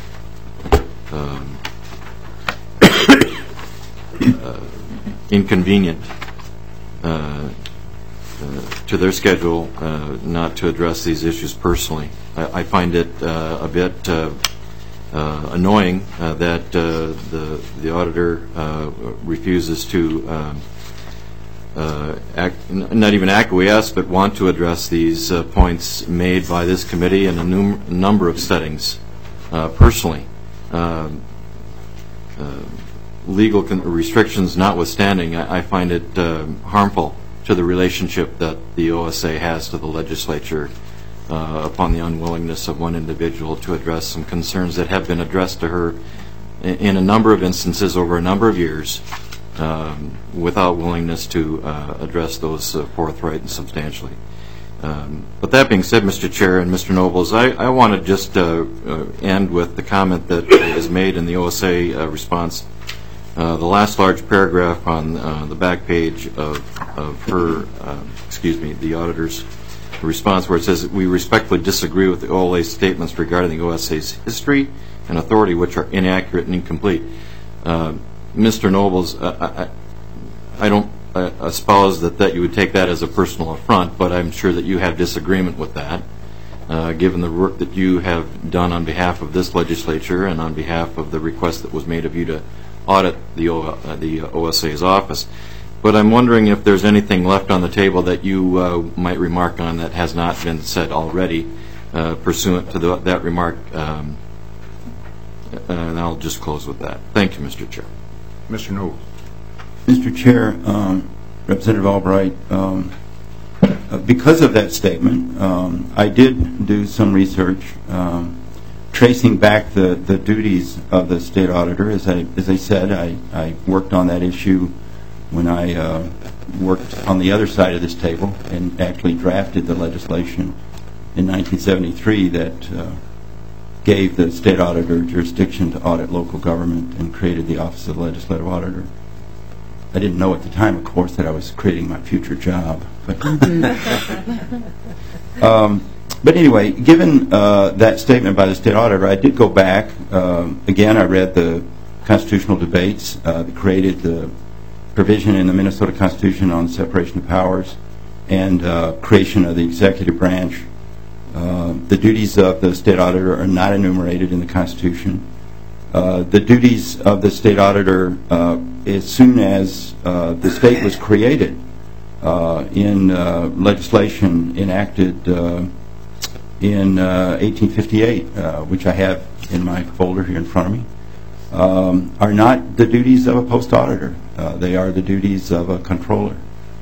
inconvenient to their schedule not to address these issues personally. I find it a bit annoying that the auditor refuses to not even acquiesce, but want to address these points made by this committee in a number of settings personally. Legal restrictions notwithstanding, I find it harmful to the relationship that the OSA has to the legislature upon the unwillingness of one individual to address some concerns that have been addressed to her in a number of instances over a number of years without willingness to address those forthright and substantially. But that being said, Mr. Chair and Mr. Nobles, I want to just end with the comment that is made in the OSA response. The last large paragraph on the back page of her, the auditor's response, where it says, "We respectfully disagree with the OLA's statements regarding the OSA's history and authority, which are inaccurate and incomplete." Mr. Nobles, I don't espouse that you would take that as a personal affront, but I'm sure that you have disagreement with that, given the work that you have done on behalf of this legislature and on behalf of the request that was made of you to audit the OSA's office. But I'm wondering if there's anything left on the table that you might remark on that has not been said already, pursuant to that remark, and I'll just close with that. Thank you, Mr. Chair. Mr. Nobles. Mr. Chair, Representative Albright, because of that statement, I did do some research tracing back the duties of the state auditor. As I said, I worked on that issue when I worked on the other side of this table and actually drafted the legislation in 1973 that gave the state auditor jurisdiction to audit local government and created the Office of the Legislative Auditor. I didn't know at the time, of course, that I was creating my future job. But anyway, given that statement by the state auditor, I did go back. Again, I read the constitutional debates that created the provision in the Minnesota Constitution on separation of powers and creation of the executive branch. The duties of the state auditor are not enumerated in the Constitution. The duties of the state auditor, as soon as the state was created in legislation enacted in 1858, which I have in my folder here in front of me, are not the duties of a post auditor. They are the duties of a controller.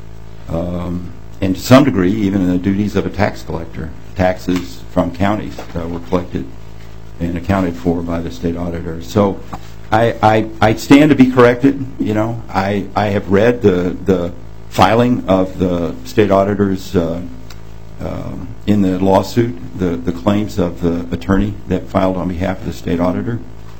And to some degree, even the duties of a tax collector. Taxes from counties were collected and accounted for by the state auditor. So I stand to be corrected. You know, I have read the filing of the state auditors in the lawsuit, the claims of the attorney that filed on behalf of the state auditor.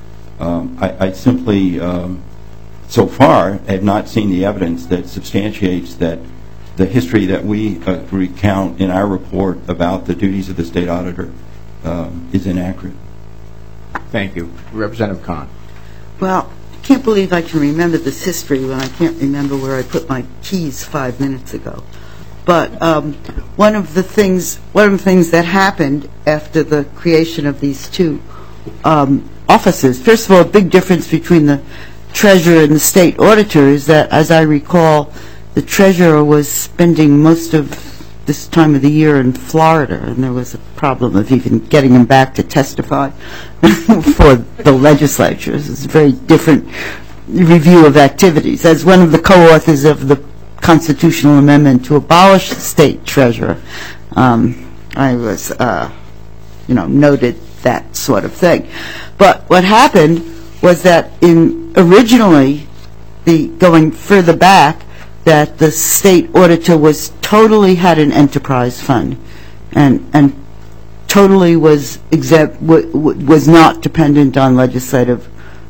I simply, so far, have not seen the evidence that substantiates that the history that we recount in our report about the duties of the state auditor is inaccurate. Thank you. Representative Kahn. Well, I can't believe I can remember this history when I can't remember where I put my keys 5 minutes ago. But one of the things that happened after the creation of these two offices, first of all, a big difference between the treasurer and the state auditor is that, as I recall, the treasurer was spending most of this time of the year in Florida, and there was a problem of even getting him back to testify for the legislature. It's a very different review of activities. As one of the co-authors of the constitutional amendment to abolish the state treasurer, I was, noted that sort of thing. But what happened was that originally, going further back, that the state auditor totally had an enterprise fund, and totally was exempt, was not dependent on legislative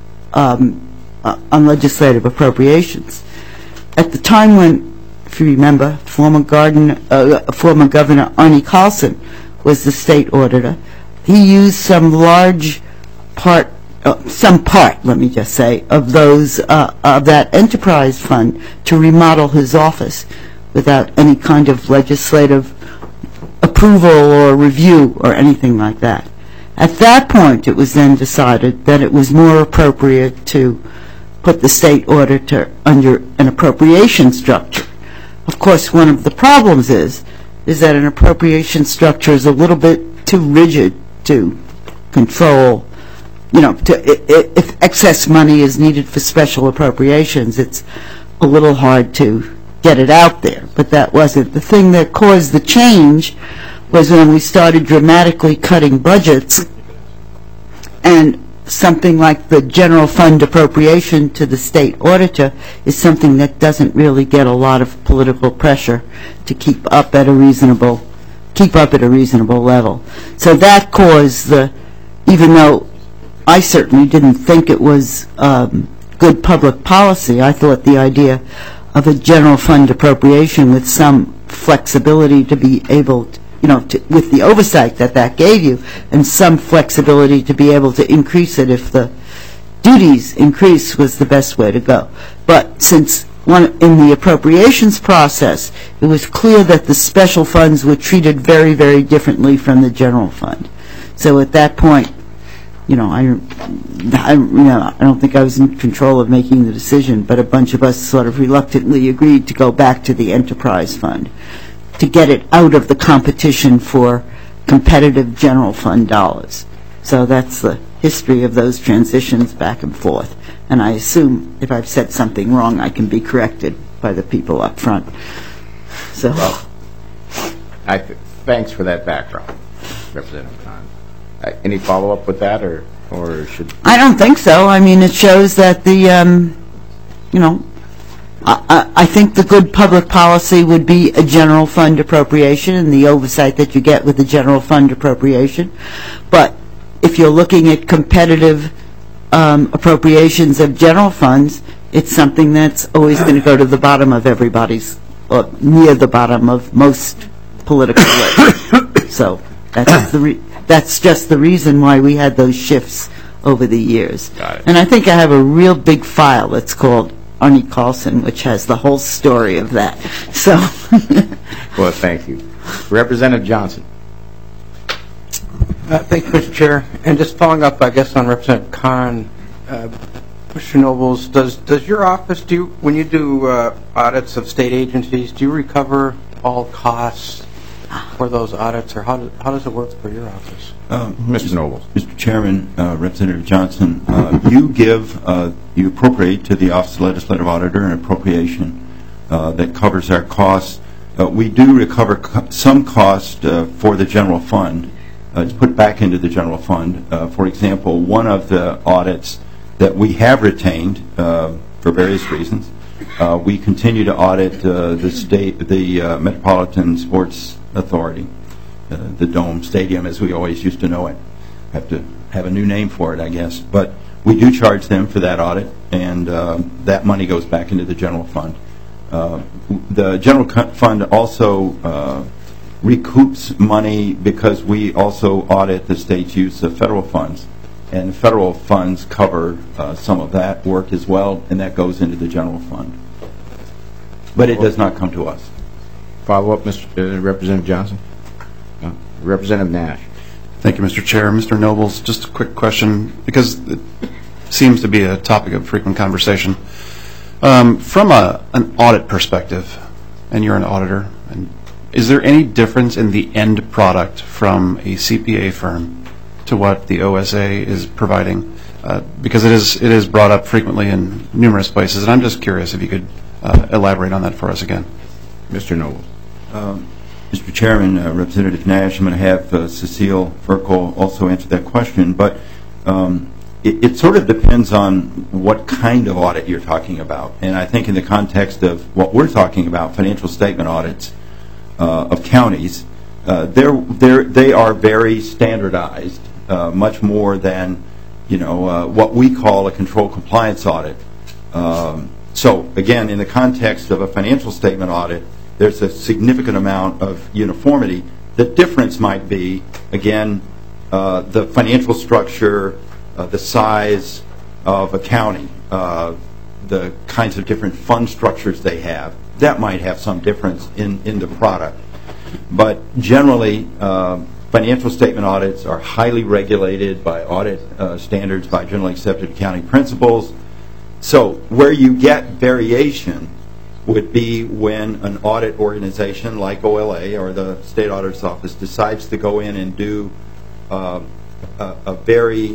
appropriations. At the time when, if you remember, former Governor Arnie Carlson was the state auditor, he used some part, let me just say, of that enterprise fund to remodel his office without any kind of legislative approval or review or anything like that. At that point, it was then decided that it was more appropriate to put the state auditor under an appropriation structure. Of course, one of the problems is that an appropriation structure is a little bit too rigid to control. If excess money is needed for special appropriations, it's a little hard to get it out there. But that wasn't. The thing that caused the change was when we started dramatically cutting budgets, and something like the general fund appropriation to the state auditor is something that doesn't really get a lot of political pressure to keep up at a reasonable level. So that caused even though I certainly didn't think it was good public policy, I thought the idea of a general fund appropriation with some flexibility to be able to, with the oversight that gave you, and some flexibility to be able to increase it if the duties increase, was the best way to go. But since in the appropriations process, it was clear that the special funds were treated very, very differently from the general fund. So at that point, I don't think I was in control of making the decision, but a bunch of us sort of reluctantly agreed to go back to the enterprise fund to get it out of the competition for competitive general fund dollars. So that's the history of those transitions back and forth. And I assume if I've said something wrong, I can be corrected by the people up front. So, thanks for that background, Representative Kahn. Any follow-up with that, or should? I don't think so. I mean, it shows that I think the good public policy would be a general fund appropriation and the oversight that you get with the general fund appropriation. But if you're looking at competitive appropriations of general funds, it's something that's always going to go to the bottom of everybody's, or near the bottom of most political lists. So that's just the reason why we had those shifts over the years. Got it. And I think I have a real big file that's called Arnie Carlson, which has the whole story of that. So, Well, thank you. Representative Johnson. Thank you, Mr. Chair. And just following up, I guess, on Representative Kahn, Mr. Nobles, does your office when you do audits of state agencies, do you recover all costs for those audits, or how does it work for your office? Mr. Nobles. Mr. Chairman, Representative Johnson, you appropriate to the Office of Legislative Auditor an appropriation that covers our costs. We do recover some cost for the general fund. It's put back into the general fund. For example, one of the audits that we have retained for various reasons, we continue to audit the Metropolitan Sports Authority, the Dome Stadium as we always used to know it. Have to have a new name for it, I guess. But we do charge them for that audit, and that money goes back into the general fund. The general fund also recoups money because we also audit the state's use of federal funds. And federal funds cover some of that work as well, and that goes into the general fund. But it does not come to us. Follow up, Representative Johnson. Representative Nash. Thank you, Mr. Chair. Mr. Nobles, just a quick question, because it seems to be a topic of frequent conversation. From an audit perspective, and you're an auditor, is there any difference in the end product from a CPA firm to what the OSA is providing? Because it is brought up frequently in numerous places, and I'm just curious if you could elaborate on that for us again. Mr. Nobles. Mr. Chairman, Representative Nash, I'm going to have Cecile Ferkel also answer that question, but it sort of depends on what kind of audit you're talking about. And I think in the context of what we're talking about, financial statement audits of counties, they are very standardized, much more than what we call a control compliance audit. So again, in the context of a financial statement audit, there's a significant amount of uniformity. The difference might be, again, the financial structure, the size of a county, the kinds of different fund structures they have. That might have some difference in the product. But generally, financial statement audits are highly regulated by audit standards, by generally accepted accounting principles. So where you get variation would be when an audit organization like OLA or the State Auditor's Office decides to go in and do a very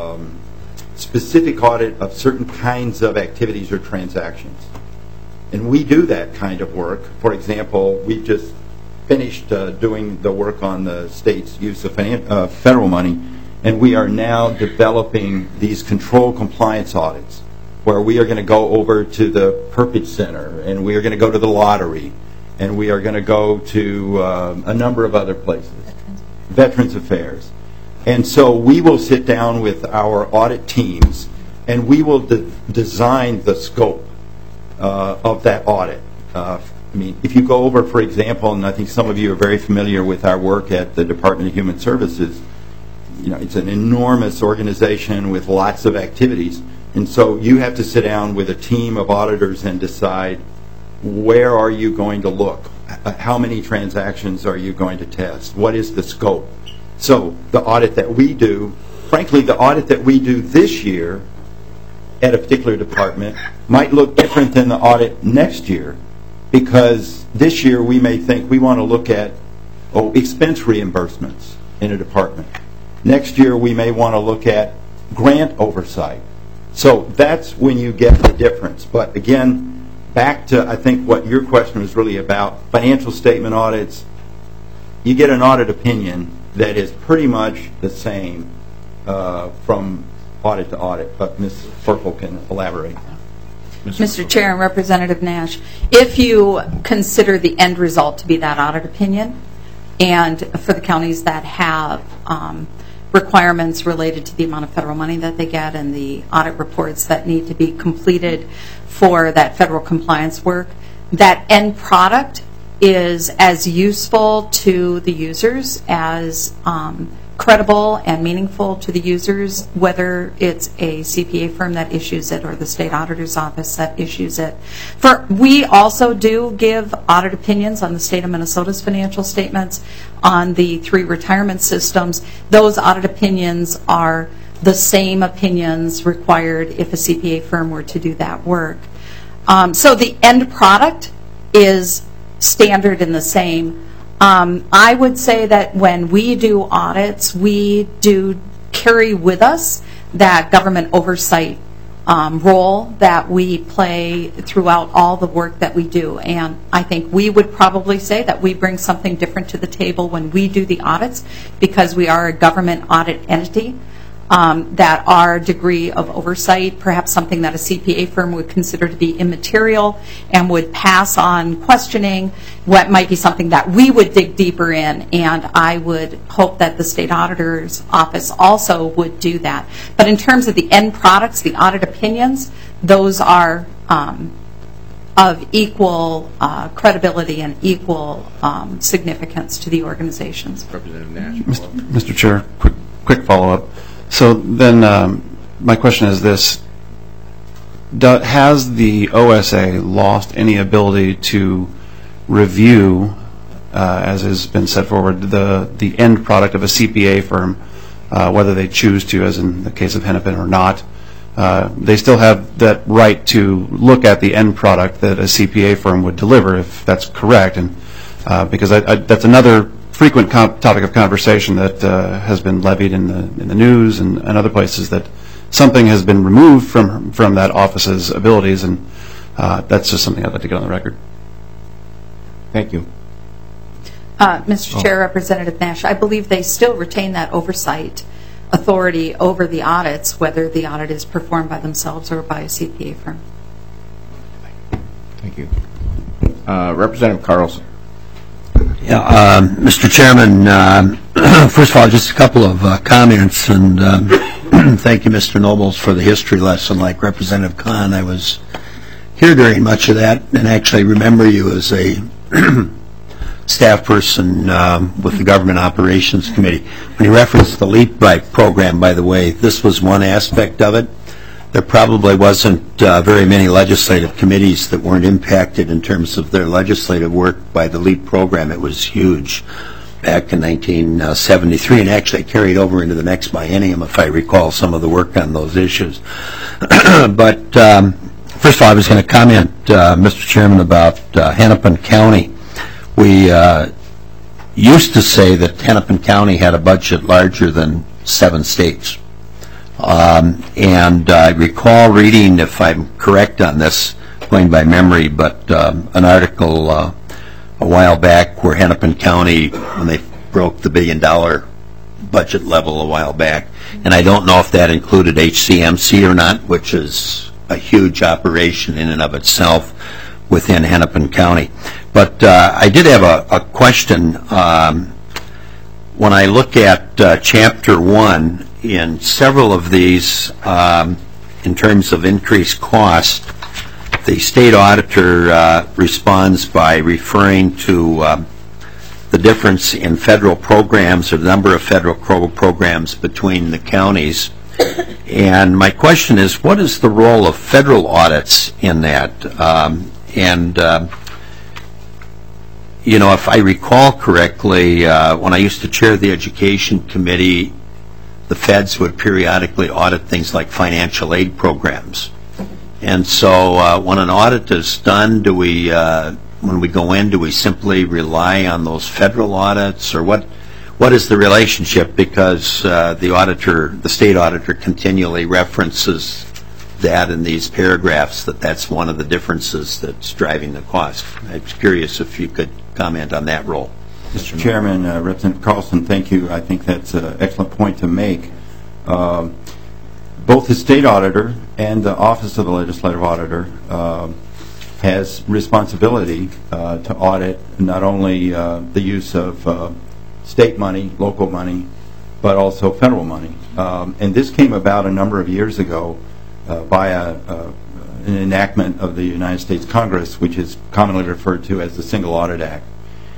specific audit of certain kinds of activities or transactions. And we do that kind of work. For example, we just finished doing the work on the state's use of federal money, and we are now developing these control compliance audits where we are going to go over to the Perpich Center, and we are going to go to the lottery, and we are going to go to a number of other places, Veterans Affairs. And so we will sit down with our audit teams, and we will design the scope of that audit. I mean, if you go over, for example, and I think some of you are very familiar with our work at the Department of Human Services, it's an enormous organization with lots of activities. And so you have to sit down with a team of auditors and decide, where are you going to look? How many transactions are you going to test? What is the scope? So the audit that we do, frankly, the audit that we do this year at a particular department might look different than the audit next year, because this year we may think we want to look at expense reimbursements in a department. Next year we may want to look at grant oversight. So that's when you get the difference. But again, back to I think what your question was really about, financial statement audits, you get an audit opinion that is pretty much the same from audit to audit. But Ms. Ferkel can elaborate. Mr. Chair and Representative Nash, if you consider the end result to be that audit opinion, and for the counties that have requirements related to the amount of federal money that they get and the audit reports that need to be completed for that federal compliance work, that end product is as useful to the users as credible and meaningful to the users, whether it's a CPA firm that issues it or the state auditor's office that issues it. We also do give audit opinions on the state of Minnesota's financial statements, on the 3 retirement systems. Those audit opinions are the same opinions required if a CPA firm were to do that work. So the end product is standard and the same. I would say that when we do audits, we do carry with us that government oversight role that we play throughout all the work that we do. And I think we would probably say that we bring something different to the table when we do the audits, because we are a government audit entity. That our degree of oversight, perhaps something that a CPA firm would consider to be immaterial and would pass on questioning, what might be something that we would dig deeper in, and I would hope that the state auditor's office also would do that. But in terms of the end products, the audit opinions, those are of equal credibility and equal significance to the organizations. Representative Nash. Mr. Chair, quick follow-up. So then my question is this. Has the OSA lost any ability to review, as has been set forward, the end product of a CPA firm, whether they choose to, as in the case of Hennepin, or not? They still have that right to look at the end product that a CPA firm would deliver, if that's correct. And because that's another frequent topic of conversation that has been levied in the news and other places, that something has been removed from that office's abilities, and that's just something I'd like to get on the record. Thank you. Mr. Chair, Representative Nash, I believe they still retain that oversight authority over the audits, whether the audit is performed by themselves or by a CPA firm. Thank you. Representative Carlson. Yeah, Mr. Chairman, first of all, just a couple of comments, and thank you, Mr. Nobles, for the history lesson. Like Representative Kahn, I was here during much of that, and actually remember you as a staff person with the Government Operations Committee. When you referenced the LEAP program, by the way, this was one aspect of it. There probably wasn't very many legislative committees that weren't impacted in terms of their legislative work by the LEAP program. It was huge back in 1973, and actually carried over into the next biennium, if I recall some of the work on those issues. But first of all, I was going to comment, Mr. Chairman, about Hennepin County. We used to say that Hennepin County had a budget larger than 7 states. And I recall reading, if I'm correct on this, going by memory, but an article a while back where Hennepin County, when they broke the $1 billion budget level a while back, and I don't know if that included HCMC or not, which is a huge operation in and of itself within Hennepin County. But I did have a question. When I look at Chapter 1, in several of these, in terms of increased cost, the state auditor responds by referring to the difference in federal programs, or the number of federal programs between the counties. And my question is, what is the role of federal audits in that? You know, if I recall correctly, when I used to chair the Education Committee, the feds would periodically audit things like financial aid programs. And so when an audit is done, when we go in, do we simply rely on those federal audits, or what is the relationship? Because the state auditor continually references that in these paragraphs, that's one of the differences that's driving the cost. I was curious if you could comment on that role. Mr. Chairman, Representative Carlson, thank you. I think that's an excellent point to make. Both the state auditor and the Office of the Legislative Auditor has responsibility to audit not only the use of state money, local money, but also federal money. And this came about a number of years ago by an enactment of the United States Congress, which is commonly referred to as the Single Audit Act.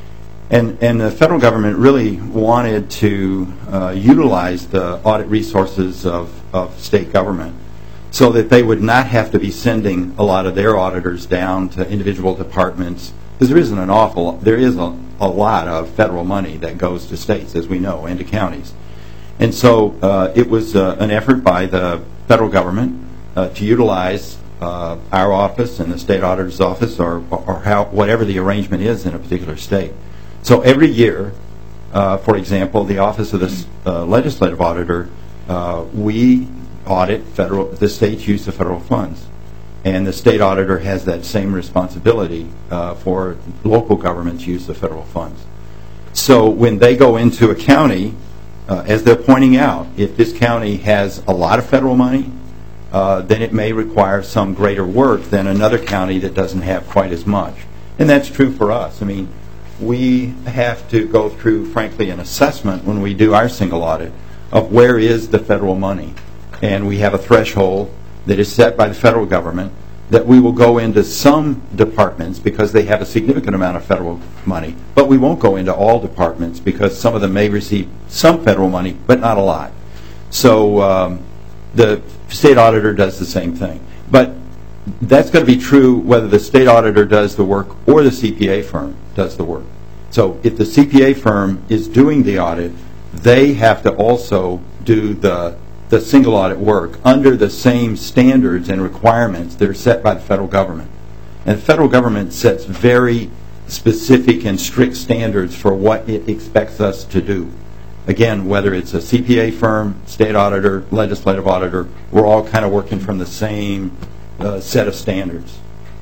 And the federal government really wanted to utilize the audit resources of state government so that they would not have to be sending a lot of their auditors down to individual departments, because there is a lot of federal money that goes to states, as we know, and to counties. And so it was an effort by the federal government to utilize our office and the state auditor's office, or whatever the arrangement is in a particular state. So every year, for example, the Office of the Legislative Auditor, we audit the state's use of federal funds. And the state auditor has that same responsibility for local government's use of federal funds. So when they go into a county, as they're pointing out, if this county has a lot of federal money, then it may require some greater work than another county that doesn't have quite as much. And that's true for us. I mean, we have to go through, frankly, an assessment when we do our single audit of where is the federal money. And we have a threshold that is set by the federal government that we will go into some departments because they have a significant amount of federal money, but we won't go into all departments because some of them may receive some federal money, but not a lot. So the state auditor does the same thing. But that's going to be true whether the state auditor does the work or the CPA firm does the work. So if the CPA firm is doing the audit, they have to also do the single audit work under the same standards and requirements that are set by the federal government. And the federal government sets very specific and strict standards for what it expects us to do. Again, whether it's a CPA firm, state auditor, legislative auditor, we're all kind of working from the same set of standards.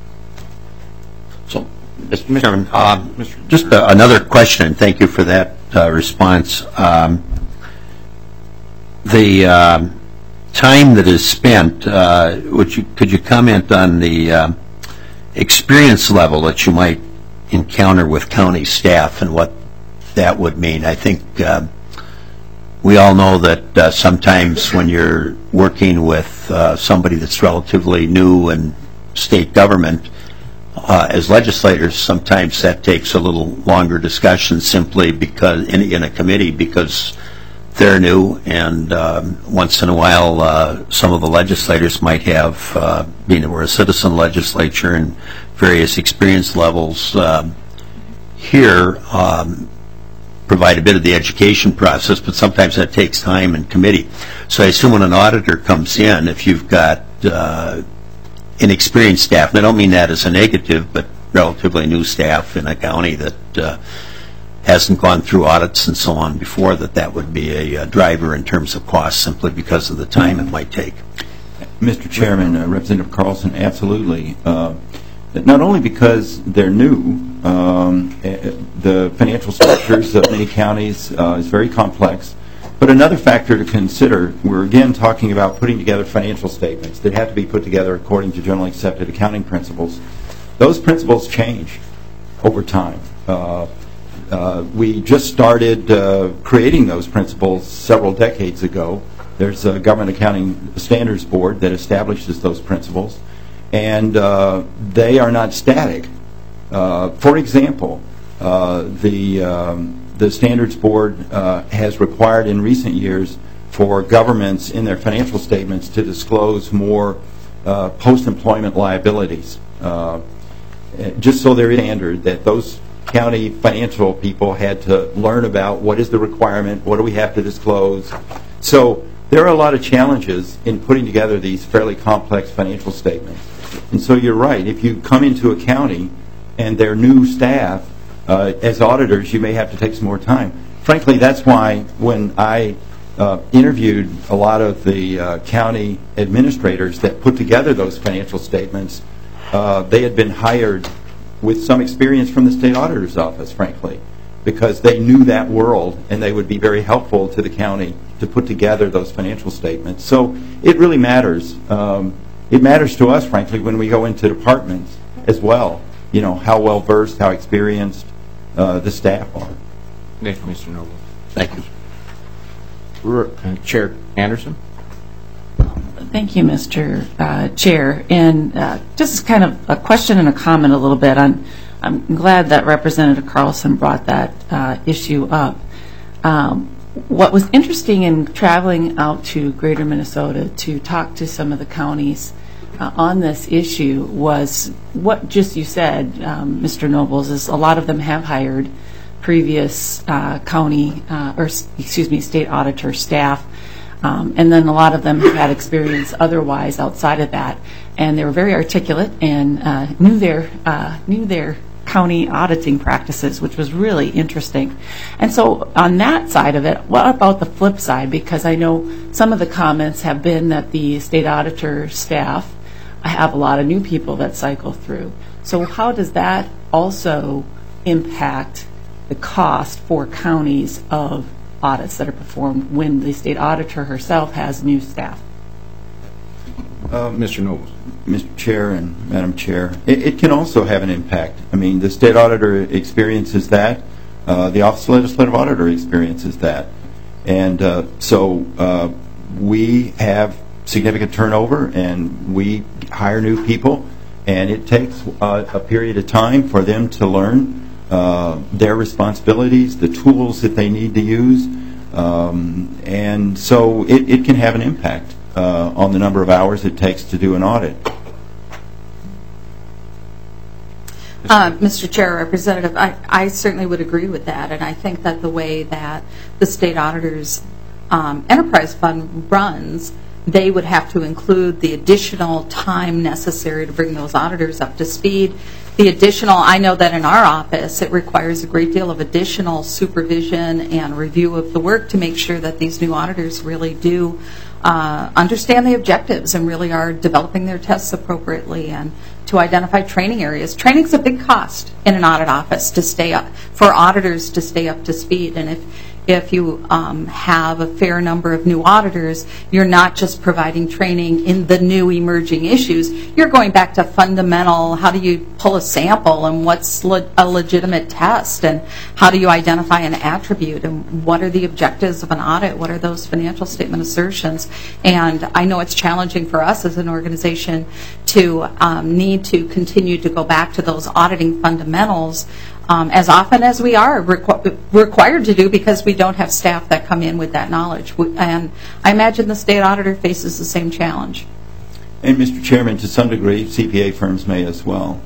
So, Mr. Chairman, just another question, and thank you for that response. The time that is spent, could you comment on the experience level that you might encounter with county staff and what that would mean? I think we all know that sometimes when you're working with somebody that's relatively new in state government, as legislators, sometimes that takes a little longer discussion simply because in a committee because they're new, and once in a while some of the legislators might have, being we're a citizen legislature and various experience levels here, provide a bit of the education process, but sometimes that takes time in committee. So I assume when an auditor comes in, if you've got inexperienced staff, and I don't mean that as a negative, but relatively new staff in a county that hasn't gone through audits and so on before, that would be a driver in terms of cost simply because of the time it might take. Mr. Chairman, Representative Carlson, absolutely. Not only because they're new, the financial structures of many counties is very complex, but another factor to consider, we're again talking about putting together financial statements that have to be put together according to generally accepted accounting principles. Those principles change over time. We just started creating those principles several decades ago. There's a Government Accounting Standards Board that establishes those principles, and they are not static. For example, the Standards Board has required in recent years for governments in their financial statements to disclose more post-employment liabilities, just so they're standard that those county financial people had to learn about what is the requirement, what do we have to disclose. So there are a lot of challenges in putting together these fairly complex financial statements. And so you're right, if you come into a county and they're new staff, as auditors, you may have to take some more time. Frankly, that's why when I interviewed a lot of the county administrators that put together those financial statements, they had been hired with some experience from the state auditor's office, frankly, because they knew that world and they would be very helpful to the county to put together those financial statements. So it really matters. It matters to us, frankly, when we go into departments as well, you know, how well versed, how experienced the staff are. Thank you, Mr. Noble. Thank you. Chair Anderson. Thank you, Mr. Chair. And just kind of a question and a comment a little bit on I'm glad that Representative Carlson brought that issue up. What was interesting in traveling out to Greater Minnesota to talk to some of the counties on this issue was what just you said, Mr. Nobles, is a lot of them have hired previous state auditor staff, and then a lot of them have had experience otherwise outside of that, and they were very articulate and knew their county auditing practices, which was really interesting. And so on that side of it, what about the flip side? Because I know some of the comments have been that the state auditor staff have a lot of new people that cycle through. So how does that also impact the cost for counties of audits that are performed when the state auditor herself has new staff? Mr. Nobles. Mr. Chair and Madam Chair, it can also have an impact. I mean, the state auditor experiences that. The Office of Legislative Auditor experiences that. And so we have significant turnover, and we hire new people, and it takes a period of time for them to learn their responsibilities, the tools that they need to use. And so it can have an impact on the number of hours it takes to do an audit. Mr. Chair, Representative, I certainly would agree with that, and I think that the way that the state auditor's enterprise fund runs, they would have to include the additional time necessary to bring those auditors up to speed. The additional, I know that in our office, it requires a great deal of additional supervision and review of the work to make sure that these new auditors really do understand the objectives and really are developing their tests appropriately, and to identify training areas. Training's a big cost in an audit office to stay up, for auditors to stay up to speed. And if you have a fair number of new auditors, you're not just providing training in the new emerging issues. You're going back to fundamental, how do you pull a sample, and what's a legitimate test, and how do you identify an attribute, and what are the objectives of an audit, what are those financial statement assertions. And I know it's challenging for us as an organization to need to continue to go back to those auditing fundamentals as often as we are required to do, because we don't have staff that come in with that knowledge. And I imagine the state auditor faces the same challenge. And Mr. Chairman, to some degree, CPA firms may as well.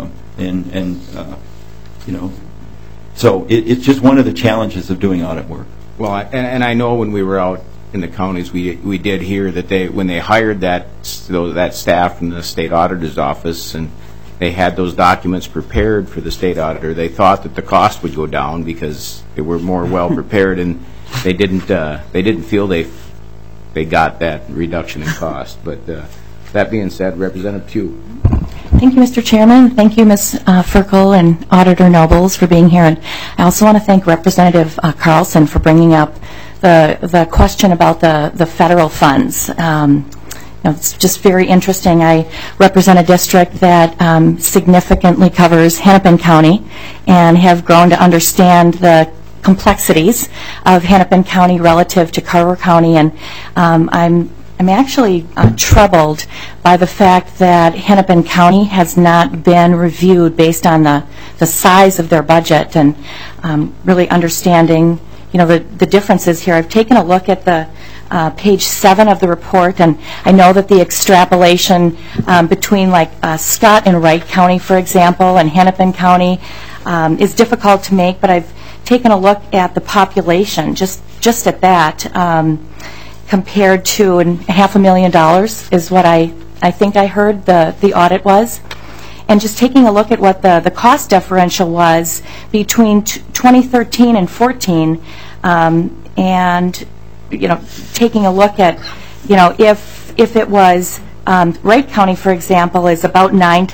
So it's just one of the challenges of doing audit work. Well, and I know when we were out in the counties, we did hear that when they hired that staff from the state auditor's office, and they had those documents prepared for the state auditor, they thought that the cost would go down because they were more well prepared, and they didn't feel they got that reduction in cost. But that being said, Representative Pugh. Thank you, Mr. Chairman. Thank you, Ms. Ferkel and Auditor Nobles, for being here. And I also want to thank Representative Carlson for bringing up the question about the federal funds. It's just very interesting. I represent a district that significantly covers Hennepin County, and have grown to understand the complexities of Hennepin County relative to Carver County, and I'm actually troubled by the fact that Hennepin County has not been reviewed based on the size of their budget, and really understanding the differences here. I've taken a look at the page 7 of the report, and I know that the extrapolation between Scott and Wright County, for example, and Hennepin County is difficult to make, but I've taken a look at the population, just at that, compared to $500,000 is what I think I heard the audit was. And just taking a look at what the cost differential was between 2013 and 14, and taking a look at if it was Wright County, for example, is about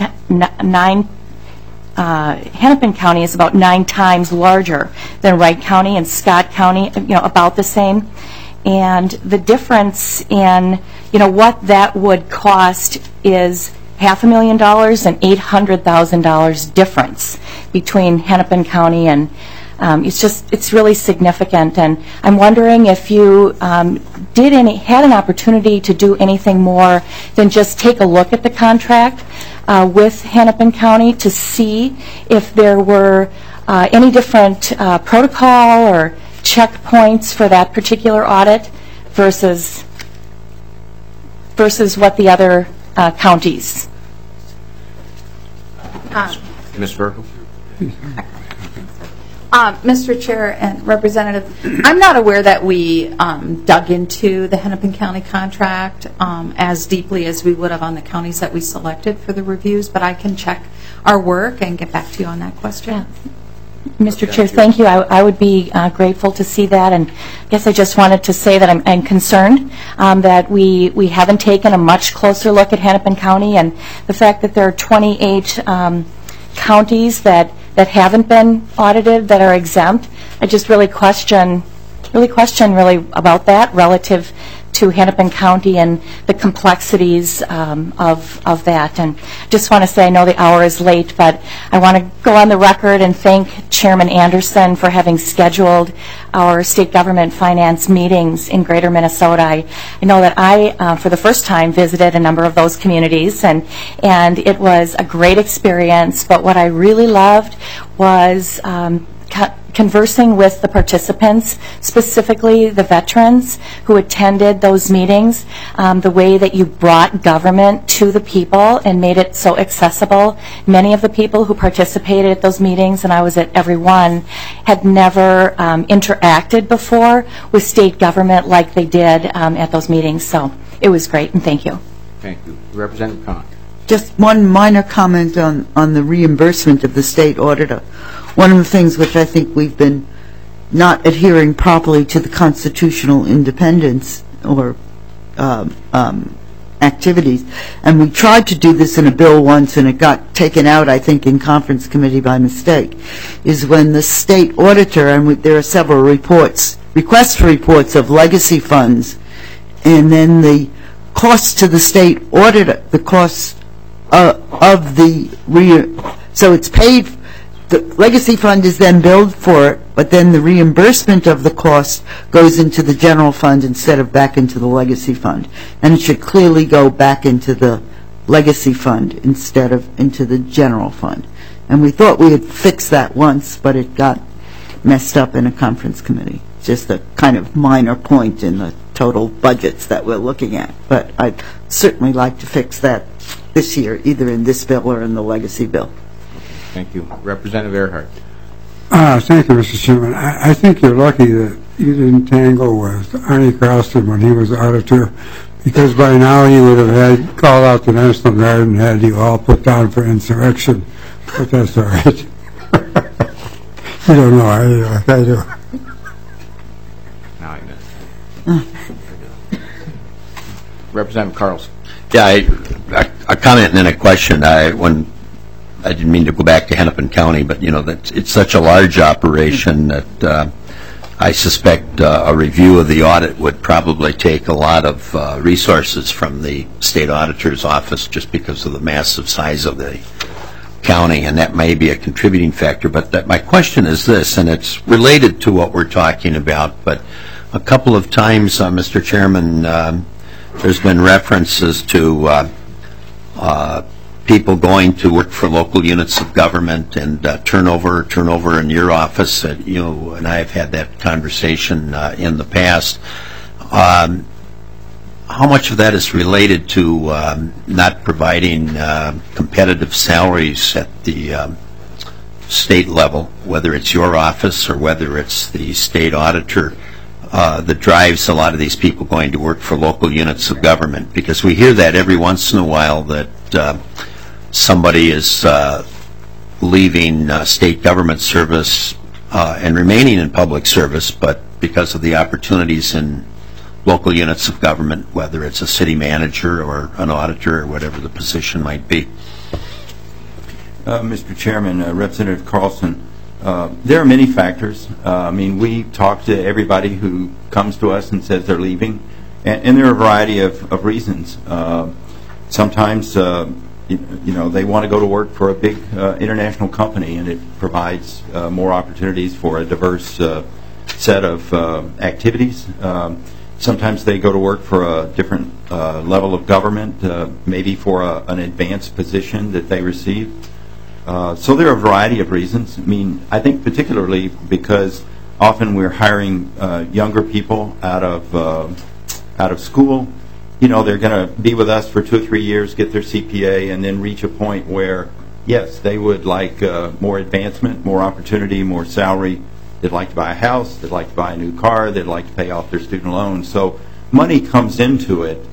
Hennepin County is about 9 times larger than Wright County, and Scott County about the same. And the difference in what that would cost is $500,000 and $800,000 difference between Hennepin County, and it's really significant. And I'm wondering if you had an opportunity to do anything more than just take a look at the contract. with Hennepin County to see if there were any different protocol or checkpoints for that particular audit versus what the other counties. Ms. Verkel? Mr. Chair and Representative, I'm not aware that we dug into the Hennepin County contract as deeply as we would have on the counties that we selected for the reviews, but I can check our work and get back to you on that question. Mr. Chair, thank you. I would be grateful to see that, and I guess I just wanted to say that I'm concerned that we haven't taken a much closer look at Hennepin County, and the fact that there are 28 counties that haven't been audited, that are exempt. I just really question about that relative to Hennepin County and the complexities of that. And just want to say, I know the hour is late, but I want to go on the record and thank Chairman Anderson for having scheduled our state government finance meetings in Greater Minnesota. I know that I, for the first time, visited a number of those communities, and it was a great experience. But what I really loved was conversing with the participants, specifically the veterans who attended those meetings, the way that you brought government to the people and made it so accessible. Many of the people who participated at those meetings, and I was at every one, had never interacted before with state government like they did at those meetings. So it was great, and thank you. Thank you. Representative Kahn. Just one minor comment on the reimbursement of the state auditor. One of the things which I think we've been not adhering properly to the constitutional independence or activities, and we tried to do this in a bill once and it got taken out, I think, in conference committee by mistake, is when the state auditor, and there are several requests for reports of legacy funds, and then the cost to the state auditor, the cost of the so it's paid. The legacy fund is then billed for it, but then the reimbursement of the cost goes into the general fund instead of back into the legacy fund. And it should clearly go back into the legacy fund instead of into the general fund. And we thought we had fixed that once, but it got messed up in a conference committee. Just a kind of minor point in the total budgets that we're looking at. But I'd certainly like to fix that this year, either in this bill or in the legacy bill. Thank you. Representative Earhart. Thank you, Mr. Chairman. I think you're lucky that you didn't tangle with Arnie Carlson when he was auditor, because by now he would have had called out the National Guard and had you all put down for insurrection. But that's all right. You don't know, I do. Now I know. Representative Carlson. Yeah, a comment and then a question. I didn't mean to go back to Hennepin County, but that it's such a large operation that I suspect a review of the audit would probably take a lot of resources from the state auditor's office, just because of the massive size of the county, and that may be a contributing factor. But my question is this, and it's related to what we're talking about, but a couple of times, Mr. Chairman, there's been references to people going to work for local units of government and turnover in your office. You and I have had that conversation in the past. How much of that is related to not providing competitive salaries at the state level, whether it's your office or whether it's the state auditor, that drives a lot of these people going to work for local units of government? Because we hear that every once in a while, that somebody is leaving state government service and remaining in public service, but because of the opportunities in local units of government, whether it's a city manager or an auditor or whatever the position might be. Mr. Chairman, Representative Carlson, there are many factors. We talk to everybody who comes to us and says they're leaving, and there are a variety of reasons. Sometimes they want to go to work for a big international company, and it provides more opportunities for a diverse set of activities. Sometimes they go to work for a different level of government, maybe for an advanced position that they receive. So there are a variety of reasons. I mean, I think particularly because often we're hiring younger people out of school. You know, they're going to be with us for 2 or 3 years, get their CPA, and then reach a point where, yes, they would like more advancement, more opportunity, more salary. They'd like to buy a house. They'd like to buy a new car. They'd like to pay off their student loans. So money comes into it.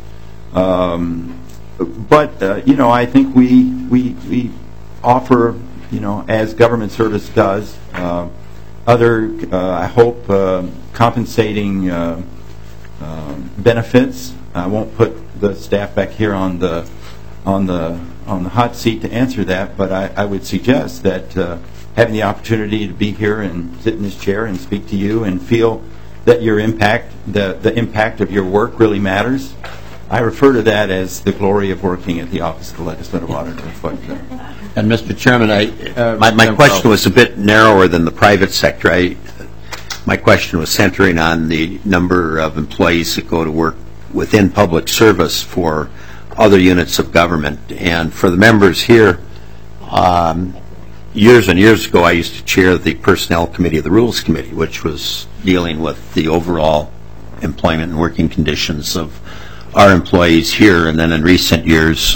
But you know, I think we offer, you know, as government service does, other, I hope, compensating benefits. I won't put the staff back here on the hot seat to answer that, but I would suggest that having the opportunity to be here and sit in this chair and speak to you and feel that your impact, the impact of your work really matters. I refer to that as the glory of working at the Office of the Legislative Auditor. And Mr. Chairman, my question was a bit narrower than the private sector. My question was centering on the number of employees that go to work within public service for other units of government. And for the members here, years and years ago, I used to chair the Personnel Committee of the Rules Committee, which was dealing with the overall employment and working conditions of our employees here. And then in recent years,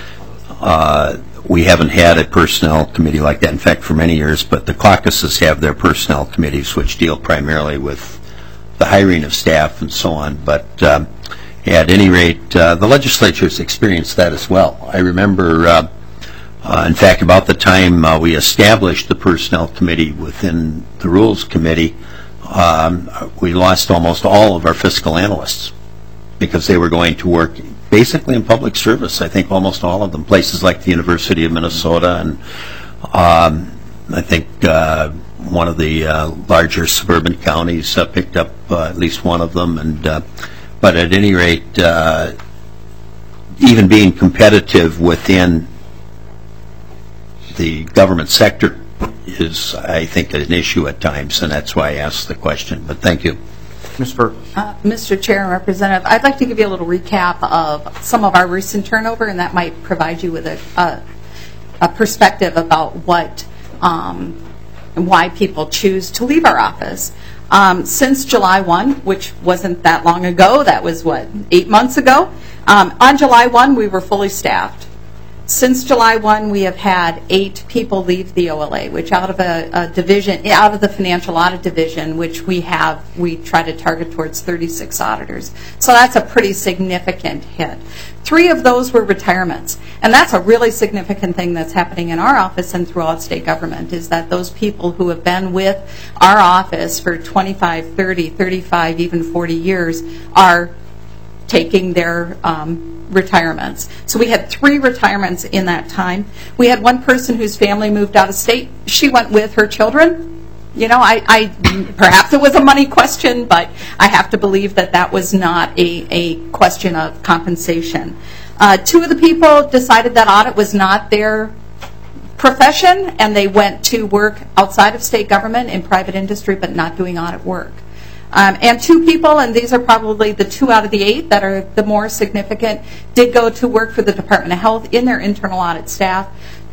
we haven't had a personnel committee like that, in fact, for many years, but the caucuses have their personnel committees, which deal primarily with the hiring of staff and so on. But at any rate, the legislature has experienced that as well. I remember, in fact, about the time we established the personnel committee within the Rules Committee, we lost almost all of our fiscal analysts because they were going to work basically in public service. I think almost all of them, places like the University of Minnesota, and I think one of the larger suburban counties picked up at least one of them. And but at any rate, even being competitive within the government sector is, I think, an issue at times, and that's why I asked the question. But thank you. Ms. Burke. Mr. Chair and Representative, I'd like to give you a little recap of some of our recent turnover, and that might provide you with a perspective about what and why people choose to leave our office. Since July 1, which wasn't that long ago, that was, 8 months ago, on July 1, we were fully staffed. Since July 1, we have had 8 people leave the OLA, which out of a division, out of the financial audit division, which we try to target towards 36 auditors. So that's a pretty significant hit. 3 of those were retirements. And that's a really significant thing that's happening in our office and throughout state government, is that those people who have been with our office for 25, 30, 35, even 40 years are taking their retirements. So we had 3 retirements in that time. We had one person whose family moved out of state. She went with her children. You know, I perhaps it was a money question, but I have to believe that that was not a question of compensation. 2 of the people decided that audit was not their profession, and they went to work outside of state government in private industry, but not doing audit work. And 2 people, and these are probably the 2 out of the 8 that are the more significant, did go to work for the Department of Health in their internal audit staff,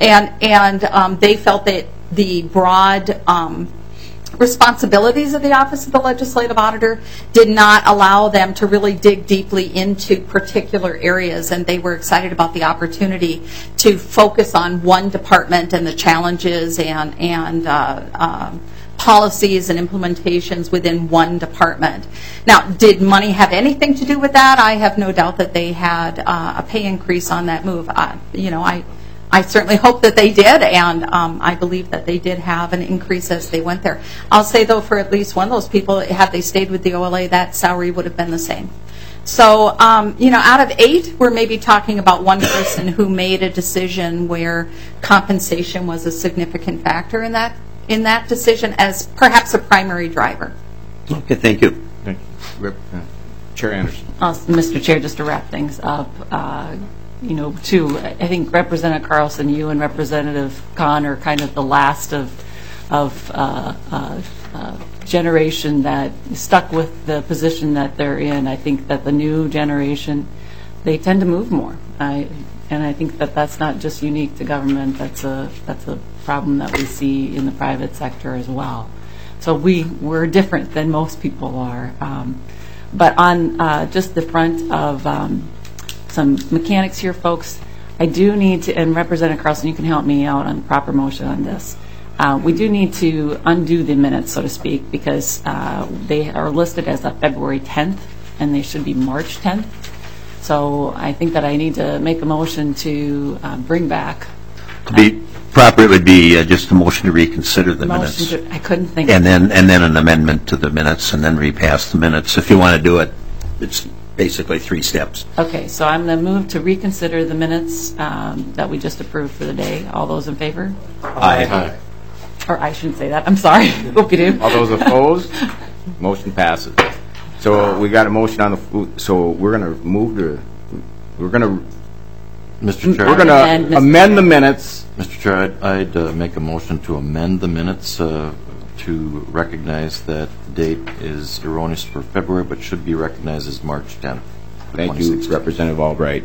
and they felt that the broad responsibilities of the Office of the Legislative Auditor did not allow them to really dig deeply into particular areas, and they were excited about the opportunity to focus on one department and the challenges and policies and implementations within one department. Now, did money have anything to do with that? I have no doubt that they had a pay increase on that move. You know, I certainly hope that they did, and I believe that they did have an increase as they went there. I'll say, though, for at least one of those people, had they stayed with the OLA, that salary would have been the same. So, you know, out of 8, we're maybe talking about one person who made a decision where compensation was a significant factor in that decision as perhaps a primary driver. Okay, thank you. Thank you. Chair Anderson. Mr. Chair, just to wrap things up, you know, I think Representative Carlson, you and Representative Kahn are kind of the last of generation that stuck with the position that they're in. I think that the new generation, they tend to move more. And I think that that's not just unique to government. That's a problem that we see in the private sector as well. So we're different than most people are. But on just the front of some mechanics here, folks, I do need to, and Representative Carlson, you can help me out on proper motion on this. We do need to undo the minutes, so to speak, because they are listed as of February 10th, and they should be March 10th. So I think that I need to make a motion to bring back. To be proper, it would be just a motion to reconsider the minutes. I couldn't think and of then an amendment to the minutes, and then repass the minutes. If you want to do it, it's basically 3 steps. Okay, so I'm going to move to reconsider the minutes that we just approved for the day. All those in favor? Aye. Or I shouldn't say that. I'm sorry. Hope you do. All those opposed? Motion passes. So we got a motion on the. So we're going to move to. We're going to. Mr. Chair. We're going to amend the minutes. Mr. Chair, I'd make a motion to amend the minutes to recognize that the date is erroneous for February, but should be recognized as March 10th. Thank you, Representative Albright.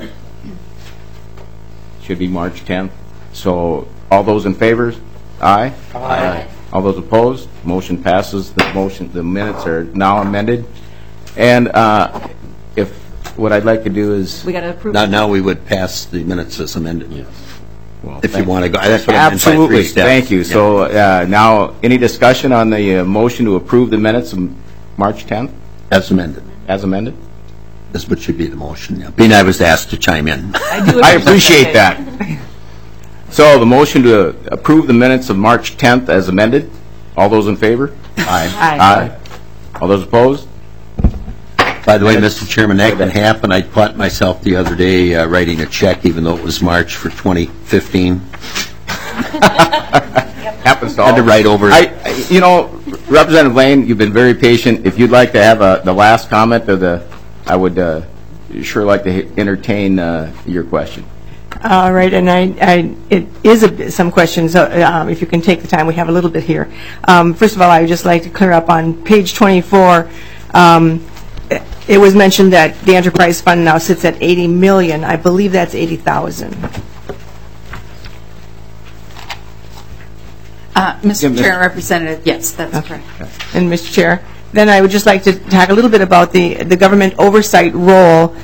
Should be March 10th. So all those in favor? Aye. Aye. All those opposed? Motion passes. The minutes are now amended. And what I'd like to do is we got to approve. Now we would pass the minutes as amended. Yes. Well, if you want to go, that's what I meant by 3 absolutely. steps. Thank you. So now, any discussion on the motion to approve the minutes of March 10th As amended. as amended? That's what should be the motion. Yeah. Being I was asked to chime in. I appreciate that. So the motion to approve the minutes of March 10th as amended. All those in favor? Aye. All those opposed? By the way, Mr. Chairman, that can happen. I caught myself the other day writing a check, even though it was March for 2015. Happens to all. Had to write over it. You know, Representative Lane, you've been very patient. If you'd like to have the last comment, I would sure like to entertain your question. All right, and it is some questions. If you can take the time, we have a little bit here. First of all, I would just like to clear up on page 24. It was mentioned that the enterprise fund now sits at $80 million. I believe that's $80,000. Mr. Chair, Representative, yes, that's correct. And Mr. Chair, then I would just like to talk a little bit about the government oversight role.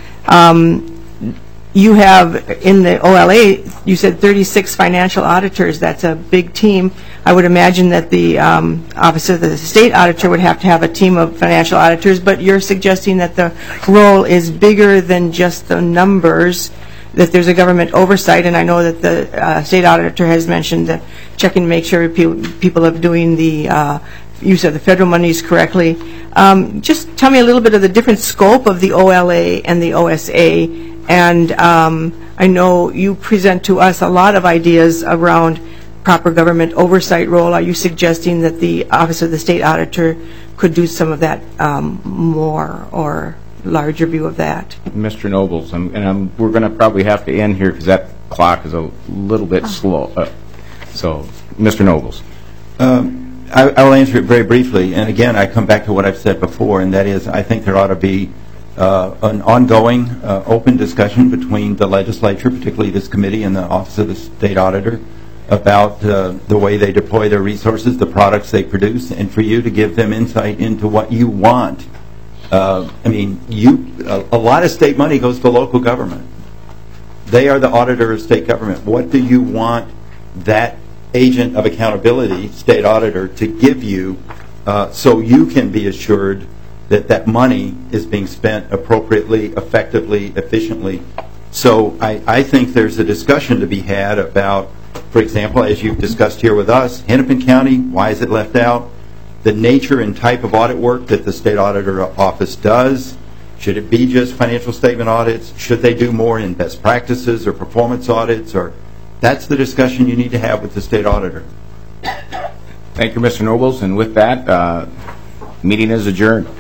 You have in the OLA, you said 36 financial auditors. That's a big team. I would imagine that the Office of the State Auditor would have to have a team of financial auditors, but you're suggesting that the role is bigger than just the numbers, that there's a government oversight, and I know that the State Auditor has mentioned that checking to make sure people are doing the use of the federal monies correctly. Just tell me a little bit of the different scope of the OLA and the OSA. And I know you present to us a lot of ideas around proper government oversight role. Are you suggesting that the Office of the State Auditor could do some of that more, or larger view of that? Mr. Nobles, we're going to probably have to end here because that clock is a little bit slow. So, Mr. Nobles. I will answer it very briefly. And again, I come back to what I've said before, and that is I think there ought to be an ongoing open discussion between the legislature, particularly this committee and the Office of the State Auditor, about the way they deploy their resources, the products they produce, and for you to give them insight into what you want. I mean, a lot of state money goes to local government. They are the auditor of state government. What do you want that agent of accountability, state auditor, to give you so you can be assured that that money is being spent appropriately, effectively, efficiently? So I think there's a discussion to be had about, for example, as you've discussed here with us, Hennepin County, why is it left out? The nature and type of audit work that the State Auditor Office does. Should it be just financial statement audits? Should they do more in best practices or performance audits? Or that's the discussion you need to have with the State Auditor. Thank you, Mr. Nobles. And with that, meeting is adjourned.